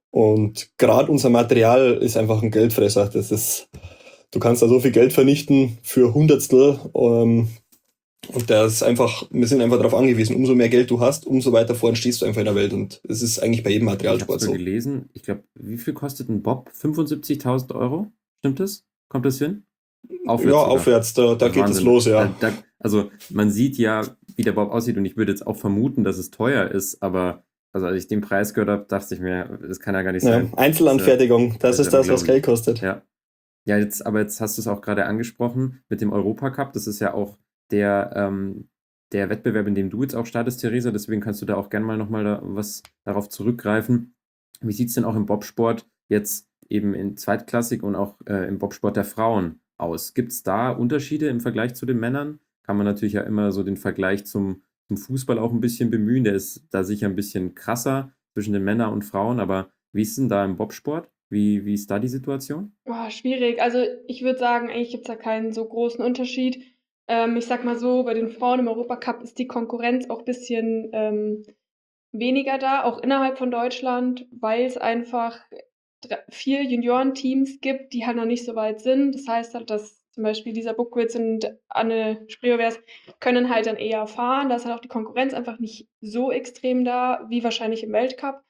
Und gerade unser Material ist einfach ein Geldfresser. Das ist, du kannst da so viel Geld vernichten für Hundertstel. Ähm, und das ist einfach, wir sind einfach darauf angewiesen. Umso mehr Geld du hast, umso weiter vorn stehst du einfach in der Welt. Und es ist eigentlich bei jedem Materialsport ich so. Ich habe gelesen, ich glaube, wie viel kostet ein Bob? fünfundsiebzigtausend Euro? Stimmt das? Kommt das hin? Aufwärts ja, sogar. aufwärts, da, da geht es los, ja. Da, da, also man sieht ja, wie der Bob aussieht und ich würde jetzt auch vermuten, dass es teuer ist, aber also als ich den Preis gehört habe, dachte ich mir, das kann ja gar nicht sein. Ja, Einzelanfertigung, das, das ist das, was Geld kostet. Ja, ja jetzt, aber jetzt hast du es auch gerade angesprochen mit dem Europacup. Das ist ja auch der, ähm, der Wettbewerb, in dem du jetzt auch startest, Theresa. Deswegen kannst du da auch gerne mal nochmal da, was darauf zurückgreifen. Wie sieht es denn auch im Bobsport jetzt eben in Zweitklassik und auch äh, im Bobsport der Frauen aus? Gibt es da Unterschiede im Vergleich zu den Männern? Kann man natürlich ja immer so den Vergleich zum Zum Fußball auch ein bisschen bemühen. Der ist da sicher ein bisschen krasser zwischen den Männern und Frauen, aber wie ist denn da im Bobsport? Wie, wie ist da die Situation? Boah, schwierig. Also ich würde sagen, eigentlich gibt es da keinen so großen Unterschied. Ähm, ich sag mal so, bei den Frauen im Europacup ist die Konkurrenz auch ein bisschen ähm, weniger da, auch innerhalb von Deutschland, weil es einfach dr- vier Juniorenteams gibt, die halt noch nicht so weit sind. Das heißt halt, dass zum Beispiel Lisa Buckwitz und Anne Spreowers können halt dann eher fahren. Da ist halt auch die Konkurrenz einfach nicht so extrem da, wie wahrscheinlich im Weltcup.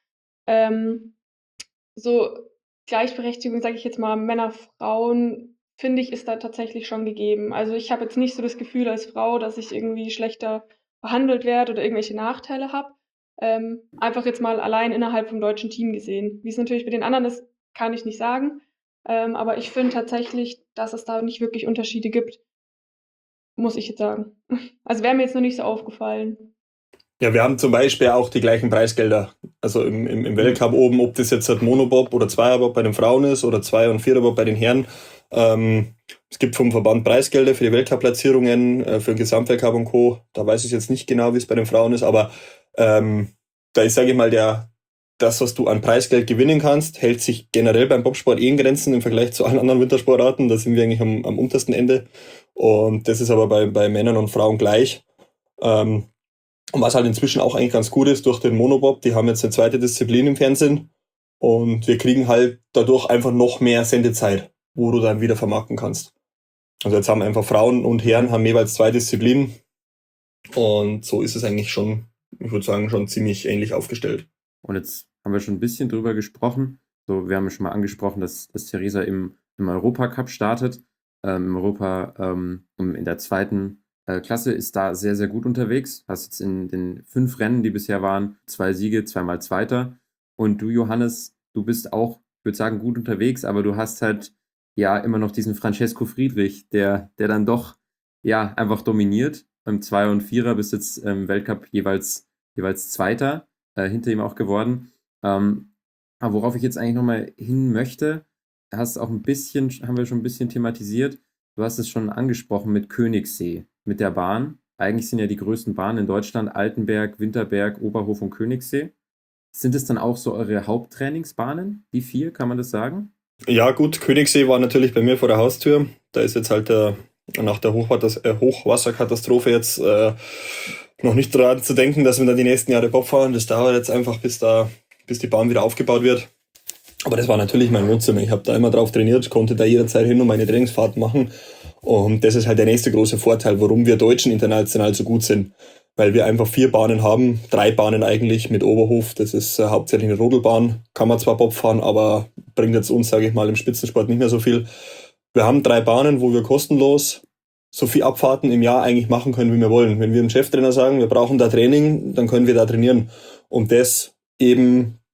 Ähm, so Gleichberechtigung, sage ich jetzt mal, Männer, Frauen, finde ich, ist da tatsächlich schon gegeben. Also ich habe jetzt nicht so das Gefühl als Frau, dass ich irgendwie schlechter behandelt werde oder irgendwelche Nachteile habe. Ähm, einfach jetzt mal allein innerhalb vom deutschen Team gesehen. Wie es natürlich bei den anderen ist, kann ich nicht sagen. Ähm, aber ich finde tatsächlich, dass es da nicht wirklich Unterschiede gibt, muss ich jetzt sagen. Also wäre mir jetzt noch nicht so aufgefallen. Ja, wir haben zum Beispiel auch die gleichen Preisgelder. Also im, im, im Weltcup oben, ob das jetzt ein Monobob oder Zweierbob bei den Frauen ist oder Zwei- und Viererbob bei den Herren. Ähm, es gibt vom Verband Preisgelder für die Weltcup-Platzierungen, äh, für den Gesamtweltcup und Co. Da weiß ich jetzt nicht genau, wie es bei den Frauen ist, aber ähm, da ist, sage ich mal, der das, was du an Preisgeld gewinnen kannst, hält sich generell beim Bobsport eh in Grenzen im Vergleich zu allen anderen Wintersportarten. Da sind wir eigentlich am, am untersten Ende. Und das ist aber bei, bei Männern und Frauen gleich. Ähm, und was halt inzwischen auch eigentlich ganz gut ist, durch den Monobob, die haben jetzt eine zweite Disziplin im Fernsehen. Und wir kriegen halt dadurch einfach noch mehr Sendezeit, wo du dann wieder vermarkten kannst. Also jetzt haben einfach Frauen und Herren haben jeweils zwei Disziplinen. Und so ist es eigentlich schon, ich würde sagen, schon ziemlich ähnlich aufgestellt. Und jetzt haben wir schon ein bisschen drüber gesprochen. So, wir haben ja schon mal angesprochen, dass, dass Theresa im, im Europacup startet. Ähm, Im Europa, ähm, in der zweiten äh, Klasse ist da sehr, sehr gut unterwegs. Hast jetzt in den fünf Rennen, die bisher waren, zwei Siege, zweimal Zweiter. Und du, Johannes, du bist auch, ich würde sagen, gut unterwegs, aber du hast halt ja immer noch diesen Francesco Friedrich, der, der dann doch ja einfach dominiert. Im Zweier und Vierer bist jetzt im Weltcup jeweils, jeweils Zweiter, äh, hinter ihm auch geworden. Ähm, aber worauf ich jetzt eigentlich nochmal hin möchte, hast auch ein bisschen, haben wir schon ein bisschen thematisiert, du hast es schon angesprochen mit Königssee, mit der Bahn. Eigentlich sind ja die größten Bahnen in Deutschland Altenberg, Winterberg, Oberhof und Königssee. Sind es dann auch so eure Haupttrainingsbahnen, die vier, kann man das sagen? Ja gut, Königssee war natürlich bei mir vor der Haustür. Da ist jetzt halt der, nach der Hochwasser, äh, Hochwasserkatastrophe jetzt äh, noch nicht dran zu denken, dass wir dann die nächsten Jahre Bob fahren. Das dauert jetzt einfach, bis da, bis die Bahn wieder aufgebaut wird. Aber das war natürlich mein Wohnzimmer. Ich habe da immer drauf trainiert, konnte da jederzeit hin und meine Trainingsfahrten machen. Und das ist halt der nächste große Vorteil, warum wir Deutschen international so gut sind. Weil wir einfach vier Bahnen haben, drei Bahnen eigentlich mit Oberhof. Das ist äh, hauptsächlich eine Rodelbahn. Kann man zwar Bob fahren, aber bringt jetzt uns, sage ich mal, im Spitzensport nicht mehr so viel. Wir haben drei Bahnen, wo wir kostenlos so viel Abfahrten im Jahr eigentlich machen können, wie wir wollen. Wenn wir dem Cheftrainer sagen, wir brauchen da Training, dann können wir da trainieren. Und das eben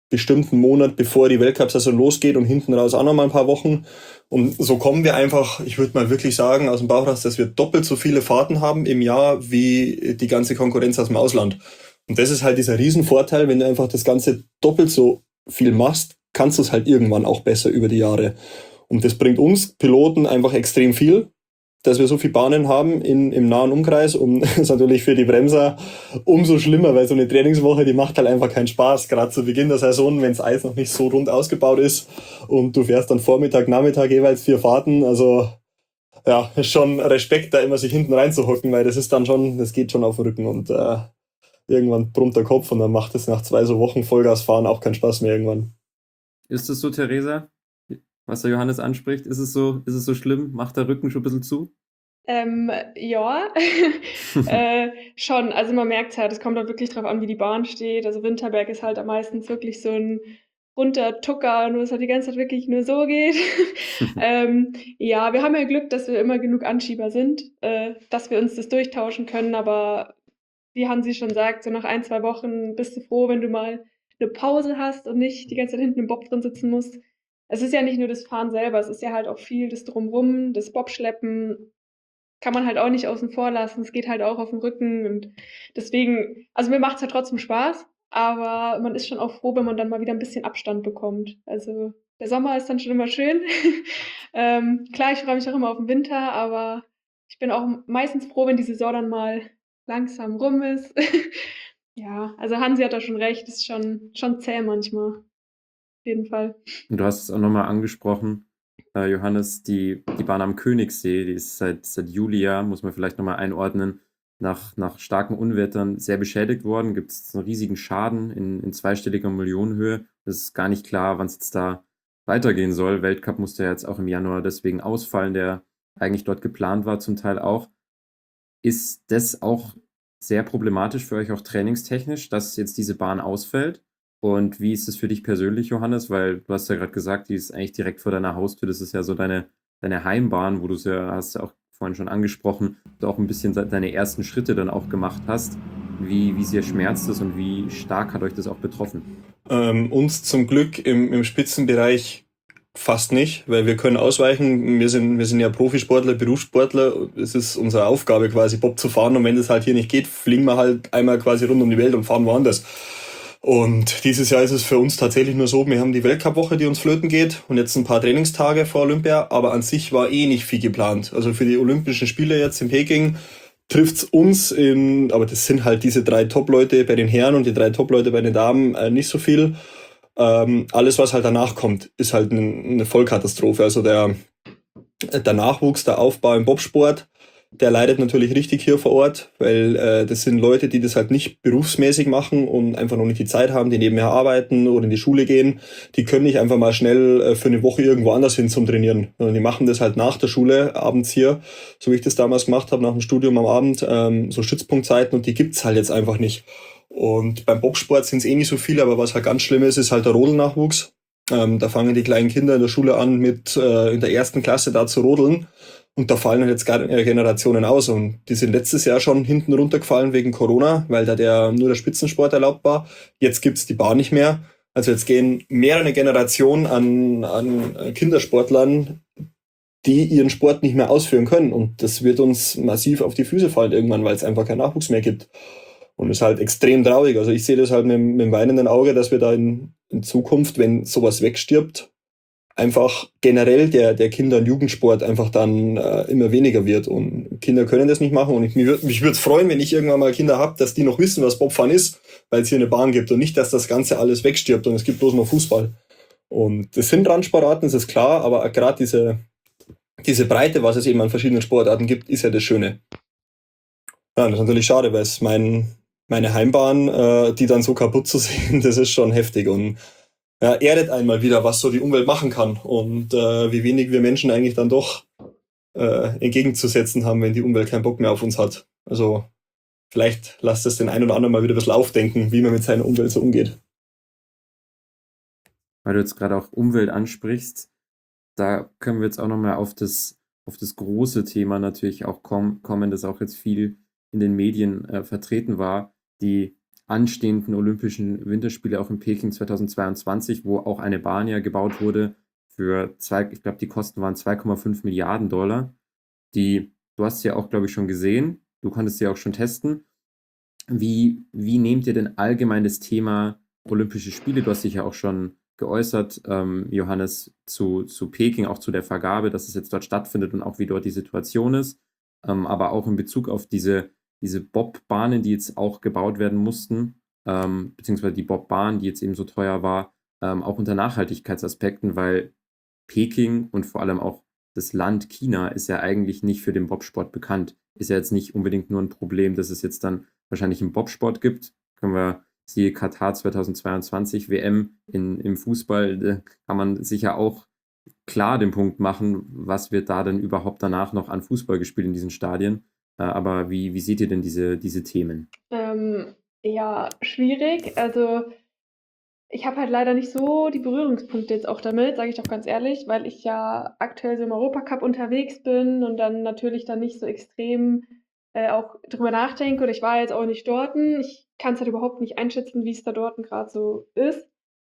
bestimmten Monat, bevor die Weltcup-Saison losgeht und hinten raus auch noch mal ein paar Wochen. Und so kommen wir einfach, ich würde mal wirklich sagen, aus dem Bauch raus, dass wir doppelt so viele Fahrten haben im Jahr wie die ganze Konkurrenz aus dem Ausland. Und das ist halt dieser Riesenvorteil, wenn du einfach das Ganze doppelt so viel machst, kannst du es halt irgendwann auch besser über die Jahre. Und das bringt uns Piloten einfach extrem viel, dass wir so viele Bahnen haben in, im nahen Umkreis. Und das ist natürlich für die Bremser umso schlimmer, weil so eine Trainingswoche, die macht halt einfach keinen Spaß. Gerade zu Beginn der Saison, wenn das Eis noch nicht so rund ausgebaut ist und du fährst dann Vormittag, Nachmittag jeweils vier Fahrten. Also ja, ist schon Respekt, da immer sich hinten reinzuhocken, weil das ist dann schon, das geht schon auf den Rücken und äh, irgendwann brummt der Kopf und dann macht es nach zwei so Wochen Vollgas fahren auch keinen Spaß mehr irgendwann. Ist es so, Theresa, was der Johannes anspricht? Ist es so, ist es so schlimm? Macht der Rücken schon ein bisschen zu? Ähm, ja, äh, schon. Also man merkt halt, es kommt halt wirklich drauf an, wie die Bahn steht. Also Winterberg ist halt am meisten wirklich so ein runter Tucker, nur es halt die ganze Zeit wirklich nur so geht. ähm, ja, wir haben ja Glück, dass wir immer genug Anschieber sind, äh, dass wir uns das durchtauschen können, aber wie Hansi schon sagt, so nach ein, zwei Wochen bist du froh, wenn du mal eine Pause hast und nicht die ganze Zeit hinten im Bob drin sitzen musst. Es ist ja nicht nur das Fahren selber, es ist ja halt auch viel das Drumrum, das Bobschleppen kann man halt auch nicht außen vor lassen. Es geht halt auch auf den Rücken und deswegen, also mir macht es halt trotzdem Spaß, aber man ist schon auch froh, wenn man dann mal wieder ein bisschen Abstand bekommt. Also der Sommer ist dann schon immer schön. ähm, klar, ich freue mich auch immer auf den Winter, aber ich bin auch meistens froh, wenn die Saison dann mal langsam rum ist. Ja, also Hansi hat da schon recht, ist schon, schon zäh manchmal. Auf jeden Fall. Und du hast es auch nochmal angesprochen, äh, Johannes, die, die Bahn am Königssee, die ist seit, seit Juli, ja, muss man vielleicht nochmal einordnen, nach, nach starken Unwettern sehr beschädigt worden. Gibt es einen riesigen Schaden in, in zweistelliger Millionenhöhe. Es ist gar nicht klar, wann es jetzt da weitergehen soll. Weltcup musste ja jetzt auch im Januar deswegen ausfallen, der eigentlich dort geplant war, zum Teil auch. Ist das auch sehr problematisch für euch, auch trainingstechnisch, dass jetzt diese Bahn ausfällt? Und wie ist es für dich persönlich, Johannes? Weil du hast ja gerade gesagt, die ist eigentlich direkt vor deiner Haustür. Das ist ja so deine, deine Heimbahn, wo du es ja, hast ja auch vorhin schon angesprochen, du auch ein bisschen deine ersten Schritte dann auch gemacht hast. Wie, wie sehr schmerzt es und wie stark hat euch das auch betroffen? Ähm, uns zum Glück im, im Spitzenbereich fast nicht, weil wir können ausweichen. Wir sind, wir sind ja Profisportler, Berufssportler. Es ist unsere Aufgabe quasi Bob zu fahren und wenn das halt hier nicht geht, fliegen wir halt einmal quasi rund um die Welt und fahren woanders. Und dieses Jahr ist es für uns tatsächlich nur so, wir haben die Weltcup-Woche, die uns flöten geht und jetzt ein paar Trainingstage vor Olympia, aber an sich war eh nicht viel geplant. Also für die Olympischen Spiele jetzt in Peking trifft's uns in, aber das sind halt diese drei Top-Leute bei den Herren und die drei Top-Leute bei den Damen äh, nicht so viel. Ähm, alles, was halt danach kommt, ist halt eine, eine Vollkatastrophe. Also der, der Nachwuchs, der Aufbau im Bobsport, der leidet natürlich richtig hier vor Ort, weil äh, das sind Leute, die das halt nicht berufsmäßig machen und einfach noch nicht die Zeit haben, die nebenher arbeiten oder in die Schule gehen. Die können nicht einfach mal schnell äh, für eine Woche irgendwo anders hin zum Trainieren, sondern die machen das halt nach der Schule abends hier, so wie ich das damals gemacht habe, nach dem Studium am Abend, ähm, so Stützpunktzeiten und die gibt's halt jetzt einfach nicht. Und beim Bobsport sind es eh nicht so viele, aber was halt ganz schlimm ist, ist halt der Rodelnachwuchs. Ähm, da fangen die kleinen Kinder in der Schule an, mit äh, in der ersten Klasse da zu rodeln. Und da fallen jetzt Generationen aus. Und die sind letztes Jahr schon hinten runtergefallen wegen Corona, weil da der, nur der Spitzensport erlaubt war. Jetzt gibt's die Bahn nicht mehr. Also jetzt gehen mehrere Generationen an, an Kindersportlern, die ihren Sport nicht mehr ausführen können. Und das wird uns massiv auf die Füße fallen irgendwann, weil es einfach keinen Nachwuchs mehr gibt. Und das ist halt extrem traurig. Also ich sehe das halt mit, mit dem weinenden Auge, dass wir da in, in Zukunft, wenn sowas wegstirbt, einfach generell der, der Kinder- und Jugendsport einfach dann äh, immer weniger wird. Und Kinder können das nicht machen. Und ich, mich würde mich würde es freuen, wenn ich irgendwann mal Kinder habe, dass die noch wissen, was Bobfahren ist, weil es hier eine Bahn gibt. Und nicht, dass das Ganze alles wegstirbt und es gibt bloß noch Fußball. Und das sind Randsportarten, das ist klar, aber gerade diese, diese Breite, was es eben an verschiedenen Sportarten gibt, ist ja das Schöne. Ja, das ist natürlich schade, weil es mein, meine Heimbahn, äh, die dann so kaputt zu sehen, das ist schon heftig. Und ja, erdet einmal wieder, was so die Umwelt machen kann und äh, wie wenig wir Menschen eigentlich dann doch äh, entgegenzusetzen haben, wenn die Umwelt keinen Bock mehr auf uns hat. Also vielleicht lasst es den einen oder anderen mal wieder ein bisschen aufdenken, wie man mit seiner Umwelt so umgeht. Weil du jetzt gerade auch Umwelt ansprichst, da können wir jetzt auch nochmal auf das, auf das große Thema natürlich auch kommen, kommen, das auch jetzt viel in den Medien äh, vertreten war, die anstehenden Olympischen Winterspiele auch in Peking zweitausendzweiundzwanzig, wo auch eine Bahn ja gebaut wurde für zwei, ich glaube, die Kosten waren zwei Komma fünf Milliarden Dollar. Die, du hast ja auch, glaube ich, schon gesehen, du konntest sie auch schon testen. Wie, wie nehmt ihr denn allgemein das Thema Olympische Spiele? Du hast dich ja auch schon geäußert, ähm, Johannes, zu, zu Peking, auch zu der Vergabe, dass es jetzt dort stattfindet und auch wie dort die Situation ist. Ähm, aber auch in Bezug auf diese, diese Bobbahnen, die jetzt auch gebaut werden mussten, ähm, beziehungsweise die Bobbahn, die jetzt eben so teuer war, ähm, auch unter Nachhaltigkeitsaspekten, weil Peking und vor allem auch das Land China ist ja eigentlich nicht für den Bobsport bekannt. Ist ja jetzt nicht unbedingt nur ein Problem, dass es jetzt dann wahrscheinlich im Bobsport gibt. Können wir, siehe Katar zweitausendzweiundzwanzig, W M in, im Fußball, da kann man sicher auch klar den Punkt machen, was wird da denn überhaupt danach noch an Fußball gespielt in diesen Stadien. Äh, aber wie, wie seht ihr denn diese, diese Themen? Ähm, ja, schwierig. Also ich habe halt leider nicht so die Berührungspunkte jetzt auch damit, sage ich doch ganz ehrlich, weil ich ja aktuell so im Europacup unterwegs bin und dann natürlich dann nicht so extrem äh, auch drüber nachdenke. Oder ich war jetzt auch nicht dort. Ich kann es halt überhaupt nicht einschätzen, wie es da dort gerade so ist.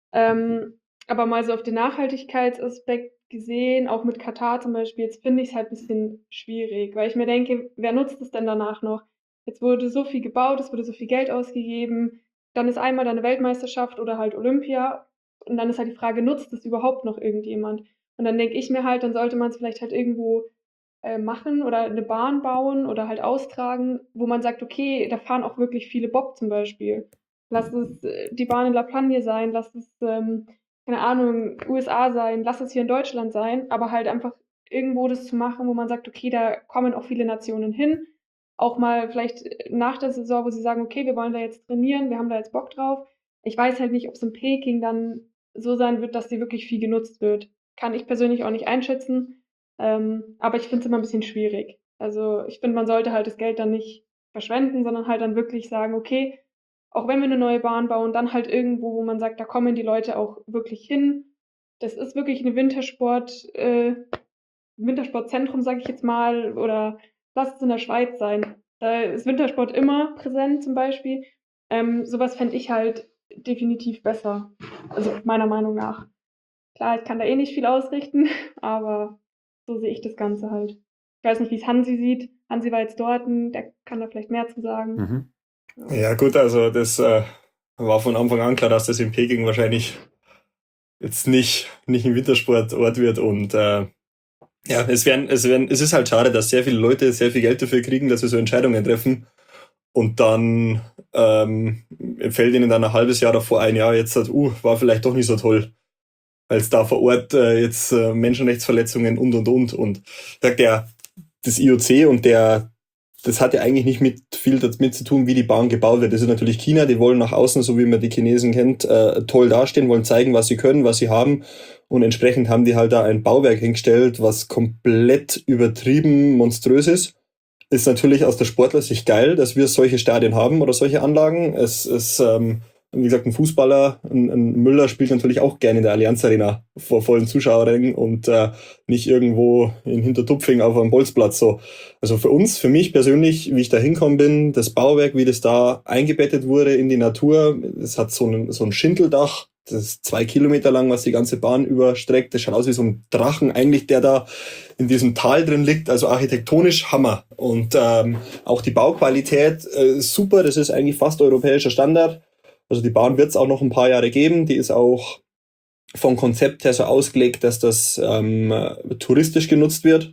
Ähm, aber mal so auf den Nachhaltigkeitsaspekt gesehen, auch mit Katar zum Beispiel, jetzt finde ich es halt ein bisschen schwierig, weil ich mir denke, wer nutzt es denn danach noch? Jetzt wurde so viel gebaut, es wurde so viel Geld ausgegeben, dann ist einmal eine Weltmeisterschaft oder halt Olympia und dann ist halt die Frage, nutzt es überhaupt noch irgendjemand? Und dann denke ich mir halt, dann sollte man es vielleicht halt irgendwo äh, machen oder eine Bahn bauen oder halt austragen, wo man sagt, okay, da fahren auch wirklich viele Bob zum Beispiel. Lass es äh, die Bahn in La Plagne sein, lass es, ähm, keine Ahnung, U S A sein, lass es hier in Deutschland sein, aber halt einfach irgendwo das zu machen, wo man sagt, okay, da kommen auch viele Nationen hin. Auch mal vielleicht nach der Saison, wo sie sagen, okay, wir wollen da jetzt trainieren, wir haben da jetzt Bock drauf. Ich weiß halt nicht, ob es in Peking dann so sein wird, dass sie wirklich viel genutzt wird. Kann ich persönlich auch nicht einschätzen. Ähm, aber ich finde es immer ein bisschen schwierig. Also ich finde, man sollte halt das Geld dann nicht verschwenden, sondern halt dann wirklich sagen, okay, auch wenn wir eine neue Bahn bauen, dann halt irgendwo, wo man sagt, da kommen die Leute auch wirklich hin. Das ist wirklich eine Wintersport, äh, Wintersportzentrum, sage ich jetzt mal, oder lass es in der Schweiz sein. Da ist Wintersport immer präsent zum Beispiel. Ähm, sowas fände ich halt definitiv besser. Also meiner Meinung nach. Klar, ich kann da eh nicht viel ausrichten, aber so sehe ich das Ganze halt. Ich weiß nicht, wie es Hansi sieht. Hansi war jetzt dort, der kann da vielleicht mehr zu sagen. Mhm. Ja gut, also das äh, war von Anfang an klar, dass das in Peking wahrscheinlich jetzt nicht, nicht ein Wintersportort wird und äh, ja, es werden, es werden, es ist halt schade, dass sehr viele Leute sehr viel Geld dafür kriegen, dass sie so Entscheidungen treffen und dann ähm, fällt ihnen dann ein halbes Jahr davor ein, ja, jetzt hat, uh, war vielleicht doch nicht so toll, als da vor Ort äh, jetzt äh, Menschenrechtsverletzungen und und und und sagt der, das I O C und der, das hat ja eigentlich nicht mit viel damit zu tun, wie die Bahn gebaut wird. Das ist natürlich China, die wollen nach außen, so wie man die Chinesen kennt, äh, toll dastehen, wollen zeigen, was sie können, was sie haben. Und entsprechend haben die halt da ein Bauwerk hingestellt, was komplett übertrieben monströs ist. Ist natürlich aus der Sportlersicht geil, dass wir solche Stadien haben oder solche Anlagen. Es ist, ähm, wie gesagt, ein Fußballer, ein, ein Müller spielt natürlich auch gerne in der Allianz Arena vor vollen Zuschauerrängen und äh, nicht irgendwo in Hintertupfing auf einem Bolzplatz. So. Also für uns, für mich persönlich, wie ich da hinkommen bin, das Bauwerk, wie das da eingebettet wurde in die Natur, es hat so ein, so ein Schindeldach, das ist zwei Kilometer lang, was die ganze Bahn überstreckt. Das schaut aus wie so ein Drachen eigentlich, der da in diesem Tal drin liegt. Also architektonisch Hammer. Und ähm, auch die Bauqualität äh, super. Das ist eigentlich fast europäischer Standard. Also die Bahn wird es auch noch ein paar Jahre geben. Die ist auch vom Konzept her so ausgelegt, dass das ähm, touristisch genutzt wird.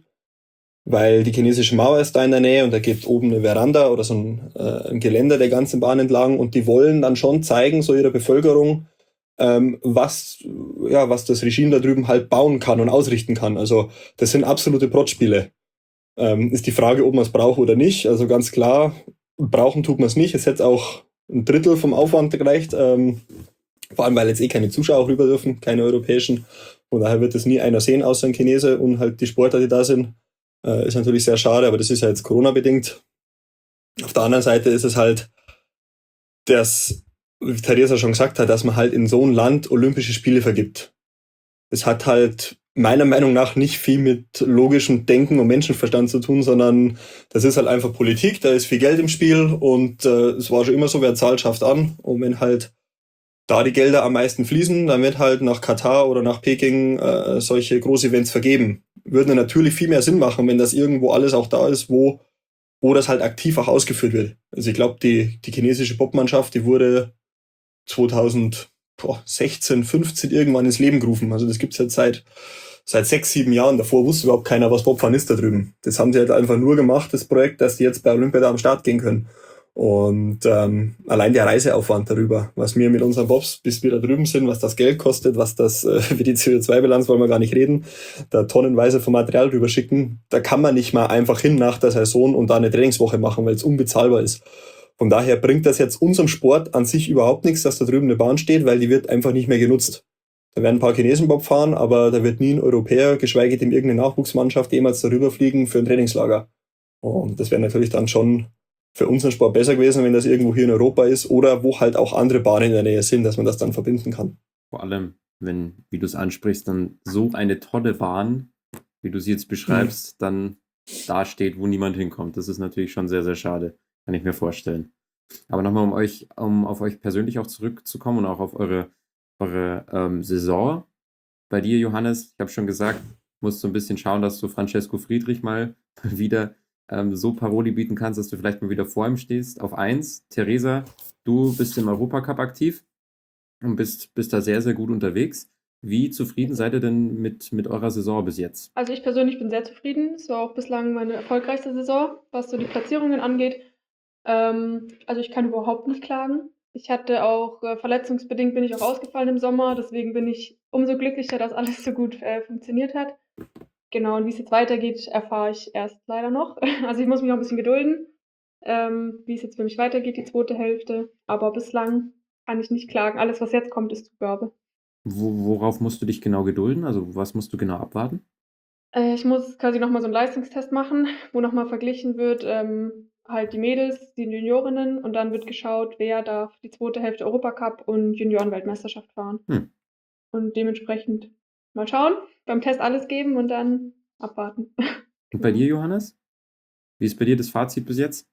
Weil die chinesische Mauer ist da in der Nähe und da gibt oben eine Veranda oder so ein, äh, ein Geländer der ganzen Bahn entlang. Und die wollen dann schon zeigen, so ihrer Bevölkerung, Ähm, was, ja, was das Regime da drüben halt bauen kann und ausrichten kann. Also das sind absolute Protzspiele. Ähm, ist die Frage, ob man es braucht oder nicht. Also ganz klar, brauchen tut man es nicht. Es hätte auch ein Drittel vom Aufwand gereicht. Ähm, vor allem, weil jetzt eh keine Zuschauer rüber dürfen, keine europäischen. Von daher wird es nie einer sehen, außer ein Chinese und halt die Sportler, die da sind. Äh, ist natürlich sehr schade, aber das ist ja jetzt Corona-bedingt. Auf der anderen Seite ist es halt, dass wie Theresa schon gesagt hat, dass man halt in so ein Land Olympische Spiele vergibt. Es hat halt meiner Meinung nach nicht viel mit logischem Denken und Menschenverstand zu tun, sondern das ist halt einfach Politik, da ist viel Geld im Spiel und äh, es war schon immer so, wer zahlt, schafft an. Und wenn halt da die Gelder am meisten fließen, dann wird halt nach Katar oder nach Peking äh, solche Groß-Events vergeben. Würde natürlich viel mehr Sinn machen, wenn das irgendwo alles auch da ist, wo, wo das halt aktiv auch ausgeführt wird. Also ich glaube, die, die chinesische Bobmannschaft, die wurde zweitausendsechzehn, fünfzehn irgendwann ins Leben gerufen. Also das gibt's jetzt seit, seit sechs, sieben Jahren. Davor wusste überhaupt keiner, was Bobfahren ist da drüben. Das haben sie halt einfach nur gemacht, das Projekt, dass die jetzt bei Olympia da am Start gehen können. Und ähm, allein der Reiseaufwand darüber, was wir mit unseren Bobs, bis wir da drüben sind, was das Geld kostet, was das äh, für die C O zwei Bilanz, wollen wir gar nicht reden, da tonnenweise von Material rüber schicken, da kann man nicht mal einfach hin nach der Saison und da eine Trainingswoche machen, weil es unbezahlbar ist. Von daher bringt das jetzt unserem Sport an sich überhaupt nichts, dass da drüben eine Bahn steht, weil die wird einfach nicht mehr genutzt. Da werden ein paar Chinesen Bob fahren, aber da wird nie ein Europäer, geschweige denn irgendeine Nachwuchsmannschaft jemals darüber fliegen für ein Trainingslager. Und das wäre natürlich dann schon für unseren Sport besser gewesen, wenn das irgendwo hier in Europa ist oder wo halt auch andere Bahnen in der Nähe sind, dass man das dann verbinden kann. Vor allem, wenn, wie du es ansprichst, dann so eine tolle Bahn, wie du sie jetzt beschreibst, mhm. dann da steht, wo niemand hinkommt. Das ist natürlich schon sehr, sehr schade, kann ich mir vorstellen. Aber nochmal, um euch, um auf euch persönlich auch zurückzukommen und auch auf eure, eure ähm, Saison. Bei dir, Johannes, ich habe schon gesagt, musst so ein bisschen schauen, dass du Francesco Friedrich mal wieder ähm, so Paroli bieten kannst, dass du vielleicht mal wieder vor ihm stehst. Auf eins, Theresa, du bist im Europacup aktiv und bist, bist da sehr, sehr gut unterwegs. Wie zufrieden seid ihr denn mit, mit eurer Saison bis jetzt? Also ich persönlich bin sehr zufrieden. Es war auch bislang meine erfolgreichste Saison, was so die Platzierungen angeht. Ähm, also ich kann überhaupt nicht klagen. Ich hatte auch, äh, verletzungsbedingt bin ich auch ausgefallen im Sommer, deswegen bin ich umso glücklicher, dass alles so gut äh, funktioniert hat. Genau, und wie es jetzt weitergeht, erfahre ich erst leider noch. Also ich muss mich noch ein bisschen gedulden, ähm, wie es jetzt für mich weitergeht, die zweite Hälfte. Aber bislang kann ich nicht klagen. Alles, was jetzt kommt, ist Zugabe. Wo, worauf musst du dich genau gedulden? Also was musst du genau abwarten? Äh, ich muss quasi nochmal so einen Leistungstest machen, wo nochmal verglichen wird, ähm, halt die Mädels, die Juniorinnen, und dann wird geschaut, wer darf die zweite Hälfte Europacup und Juniorenweltmeisterschaft fahren. Hm. Und dementsprechend mal schauen, beim Test alles geben und dann abwarten. Und bei dir, Johannes? Wie ist bei dir das Fazit bis jetzt?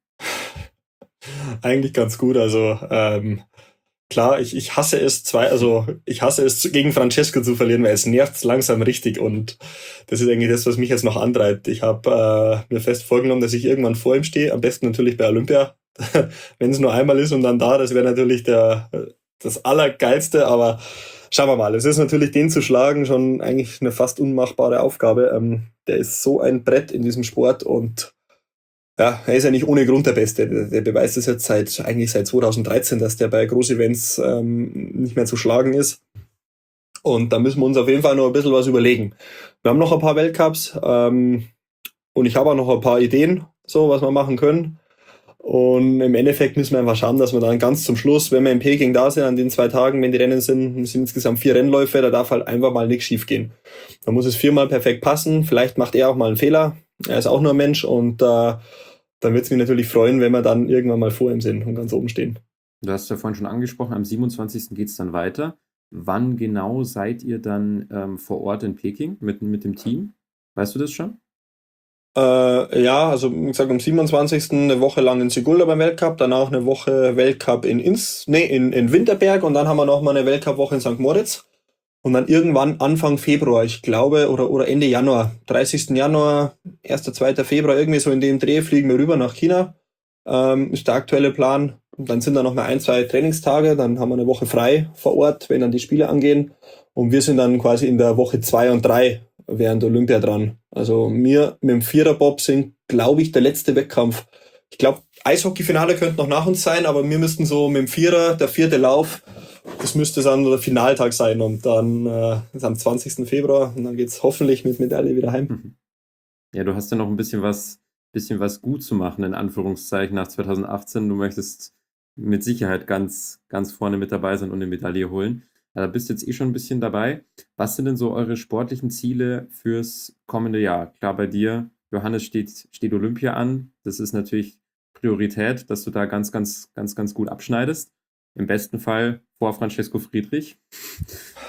Eigentlich ganz gut. Also ähm, klar, ich, ich hasse es zwei, also ich hasse es gegen Francesco zu verlieren, weil es nervt langsam richtig und das ist eigentlich das, was mich jetzt noch antreibt. Ich habe äh, mir fest vorgenommen, dass ich irgendwann vor ihm stehe, am besten natürlich bei Olympia, wenn es nur einmal ist und dann da, das wäre natürlich der das Allergeilste, aber schauen wir mal. Es ist natürlich, den zu schlagen, schon eigentlich eine fast unmachbare Aufgabe. Ähm, der ist so ein Brett in diesem Sport und ja, er ist ja nicht ohne Grund der Beste. Der, der beweist es jetzt seit, eigentlich seit zweitausenddreizehn, dass der bei Groß-Events ähm, nicht mehr zu schlagen ist. Und da müssen wir uns auf jeden Fall noch ein bisschen was überlegen. Wir haben noch ein paar Weltcups ähm, und ich habe auch noch ein paar Ideen, so was wir machen können. Und im Endeffekt müssen wir einfach schauen, dass wir dann ganz zum Schluss, wenn wir in Peking da sind, an den zwei Tagen, wenn die Rennen sind, sind insgesamt vier Rennläufe, da darf halt einfach mal nichts schief gehen. Da muss es viermal perfekt passen. Vielleicht macht er auch mal einen Fehler. Er ist auch nur ein Mensch und äh, dann wird es mich natürlich freuen, wenn wir dann irgendwann mal vor ihm sind und ganz oben stehen. Du hast ja vorhin schon angesprochen, am siebenundzwanzigsten geht es dann weiter. Wann genau seid ihr dann ähm, vor Ort in Peking mit, mit dem Team? Weißt du das schon? Äh, ja, also wie gesagt, am siebenundzwanzigsten eine Woche lang in Sigulda beim Weltcup, danach eine Woche Weltcup in Ins, nee, in, in Winterberg und dann haben wir nochmal eine Weltcup-Woche in Sankt Moritz. Und dann irgendwann Anfang Februar, ich glaube, oder, oder Ende Januar, dreißigsten Januar, erster, zweiter Februar, irgendwie so in dem Dreh fliegen wir rüber nach China. Ähm, ist der aktuelle Plan. Und dann sind da noch mal ein, zwei Trainingstage, dann haben wir eine Woche frei vor Ort, wenn dann die Spiele angehen. Und wir sind dann quasi in der Woche zwei und drei während Olympia dran. Also wir mit dem Viererbob sind, glaube ich, der letzte Wettkampf. Ich glaube, Eishockey-Finale könnte noch nach uns sein, aber wir müssten so mit dem Vierer, der vierte Lauf, das müsste dann der Finaltag sein und dann äh, ist am zwanzigsten Februar und dann geht's hoffentlich mit Medaille wieder heim. Ja, du hast ja noch ein bisschen was, bisschen was gut zu machen, in Anführungszeichen, nach zweitausendachtzehn. Du möchtest mit Sicherheit ganz, ganz vorne mit dabei sein und eine Medaille holen. Da bist du jetzt eh schon ein bisschen dabei. Was sind denn so eure sportlichen Ziele fürs kommende Jahr? Klar, bei dir, Johannes, steht, steht Olympia an. Das ist natürlich Priorität, dass du da ganz, ganz, ganz, ganz gut abschneidest. Im besten Fall vor Francesco Friedrich.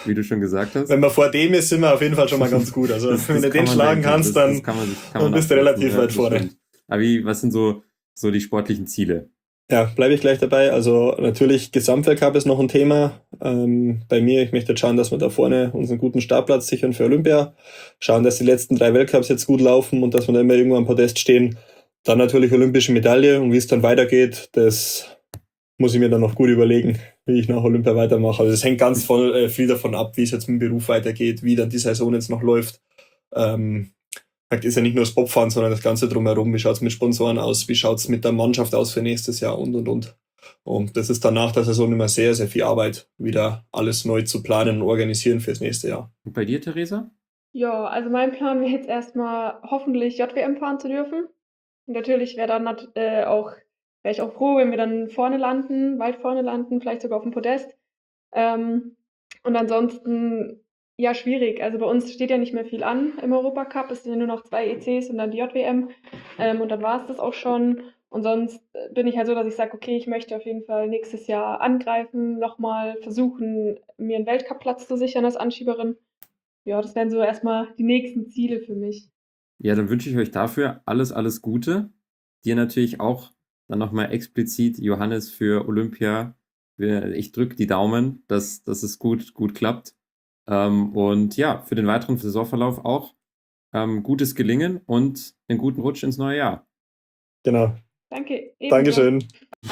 wie du schon gesagt hast. Wenn man vor dem ist, sind wir auf jeden Fall schon mal ganz gut. Also Das- wenn das du kann den man schlagen denken. kannst, Das- dann, das kann man sich- kann dann man bist du abschätzen. relativ Ja, weit das vorne. stimmt. Aber wie, was sind so, so die sportlichen Ziele? Ja, bleibe ich gleich dabei. Also natürlich Gesamtweltcup ist noch ein Thema. Ähm, bei mir, ich möchte jetzt schauen, dass wir da vorne unseren guten Startplatz sichern für Olympia. Schauen, dass die letzten drei Weltcups jetzt gut laufen und dass wir dann immer irgendwo am Podest stehen. Dann natürlich olympische Medaille und wie es dann weitergeht, das muss ich mir dann noch gut überlegen, wie ich nach Olympia weitermache. Also es hängt ganz voll, äh, viel davon ab, wie es jetzt mit dem Beruf weitergeht, wie dann die Saison jetzt noch läuft. Ähm, ist ja nicht nur das Bobfahren, sondern das Ganze drumherum. Wie schaut es mit Sponsoren aus? Wie schaut es mit der Mannschaft aus für nächstes Jahr? Und, und, und. Und das ist dann nach der Saison immer sehr, sehr viel Arbeit, wieder alles neu zu planen und organisieren fürs nächste Jahr. Und bei dir, Theresa? Ja, also mein Plan wäre jetzt erstmal hoffentlich J W M fahren zu dürfen. Und natürlich wäre dann nat- äh, auch, wäre ich auch froh, wenn wir dann vorne landen, weit vorne landen, vielleicht sogar auf dem Podest. Ähm, und ansonsten, ja, schwierig. Also bei uns steht ja nicht mehr viel an im Europacup. Es sind ja nur noch zwei E Cs und dann die J W M. Ähm, und dann war es das auch schon. Und sonst äh, bin ich halt so, dass ich sage, okay, ich möchte auf jeden Fall nächstes Jahr angreifen, nochmal versuchen, mir einen Weltcup-Platz zu sichern als Anschieberin. Ja, das wären so erstmal die nächsten Ziele für mich. Ja, dann wünsche ich euch dafür alles, alles Gute. Dir natürlich auch dann nochmal explizit, Johannes, für Olympia. Wir- Ich drücke die Daumen, dass, dass es gut, gut klappt. Ähm, und ja, für den weiteren Saisonverlauf auch ähm, gutes Gelingen und einen guten Rutsch ins neue Jahr. Genau. Danke. ebenso. Dankeschön.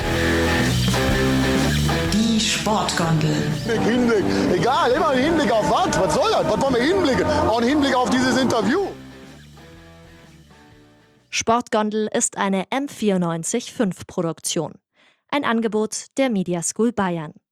Die Sportgondel. Hinblick. Egal, immer ein Hinblick auf was? Was soll das? Was wollen wir hinblicken? Auch ein Hinblick auf dieses Interview. Sportgondel ist eine M vierundneunzig Komma fünf Produktion. Ein Angebot der Media School Bayern.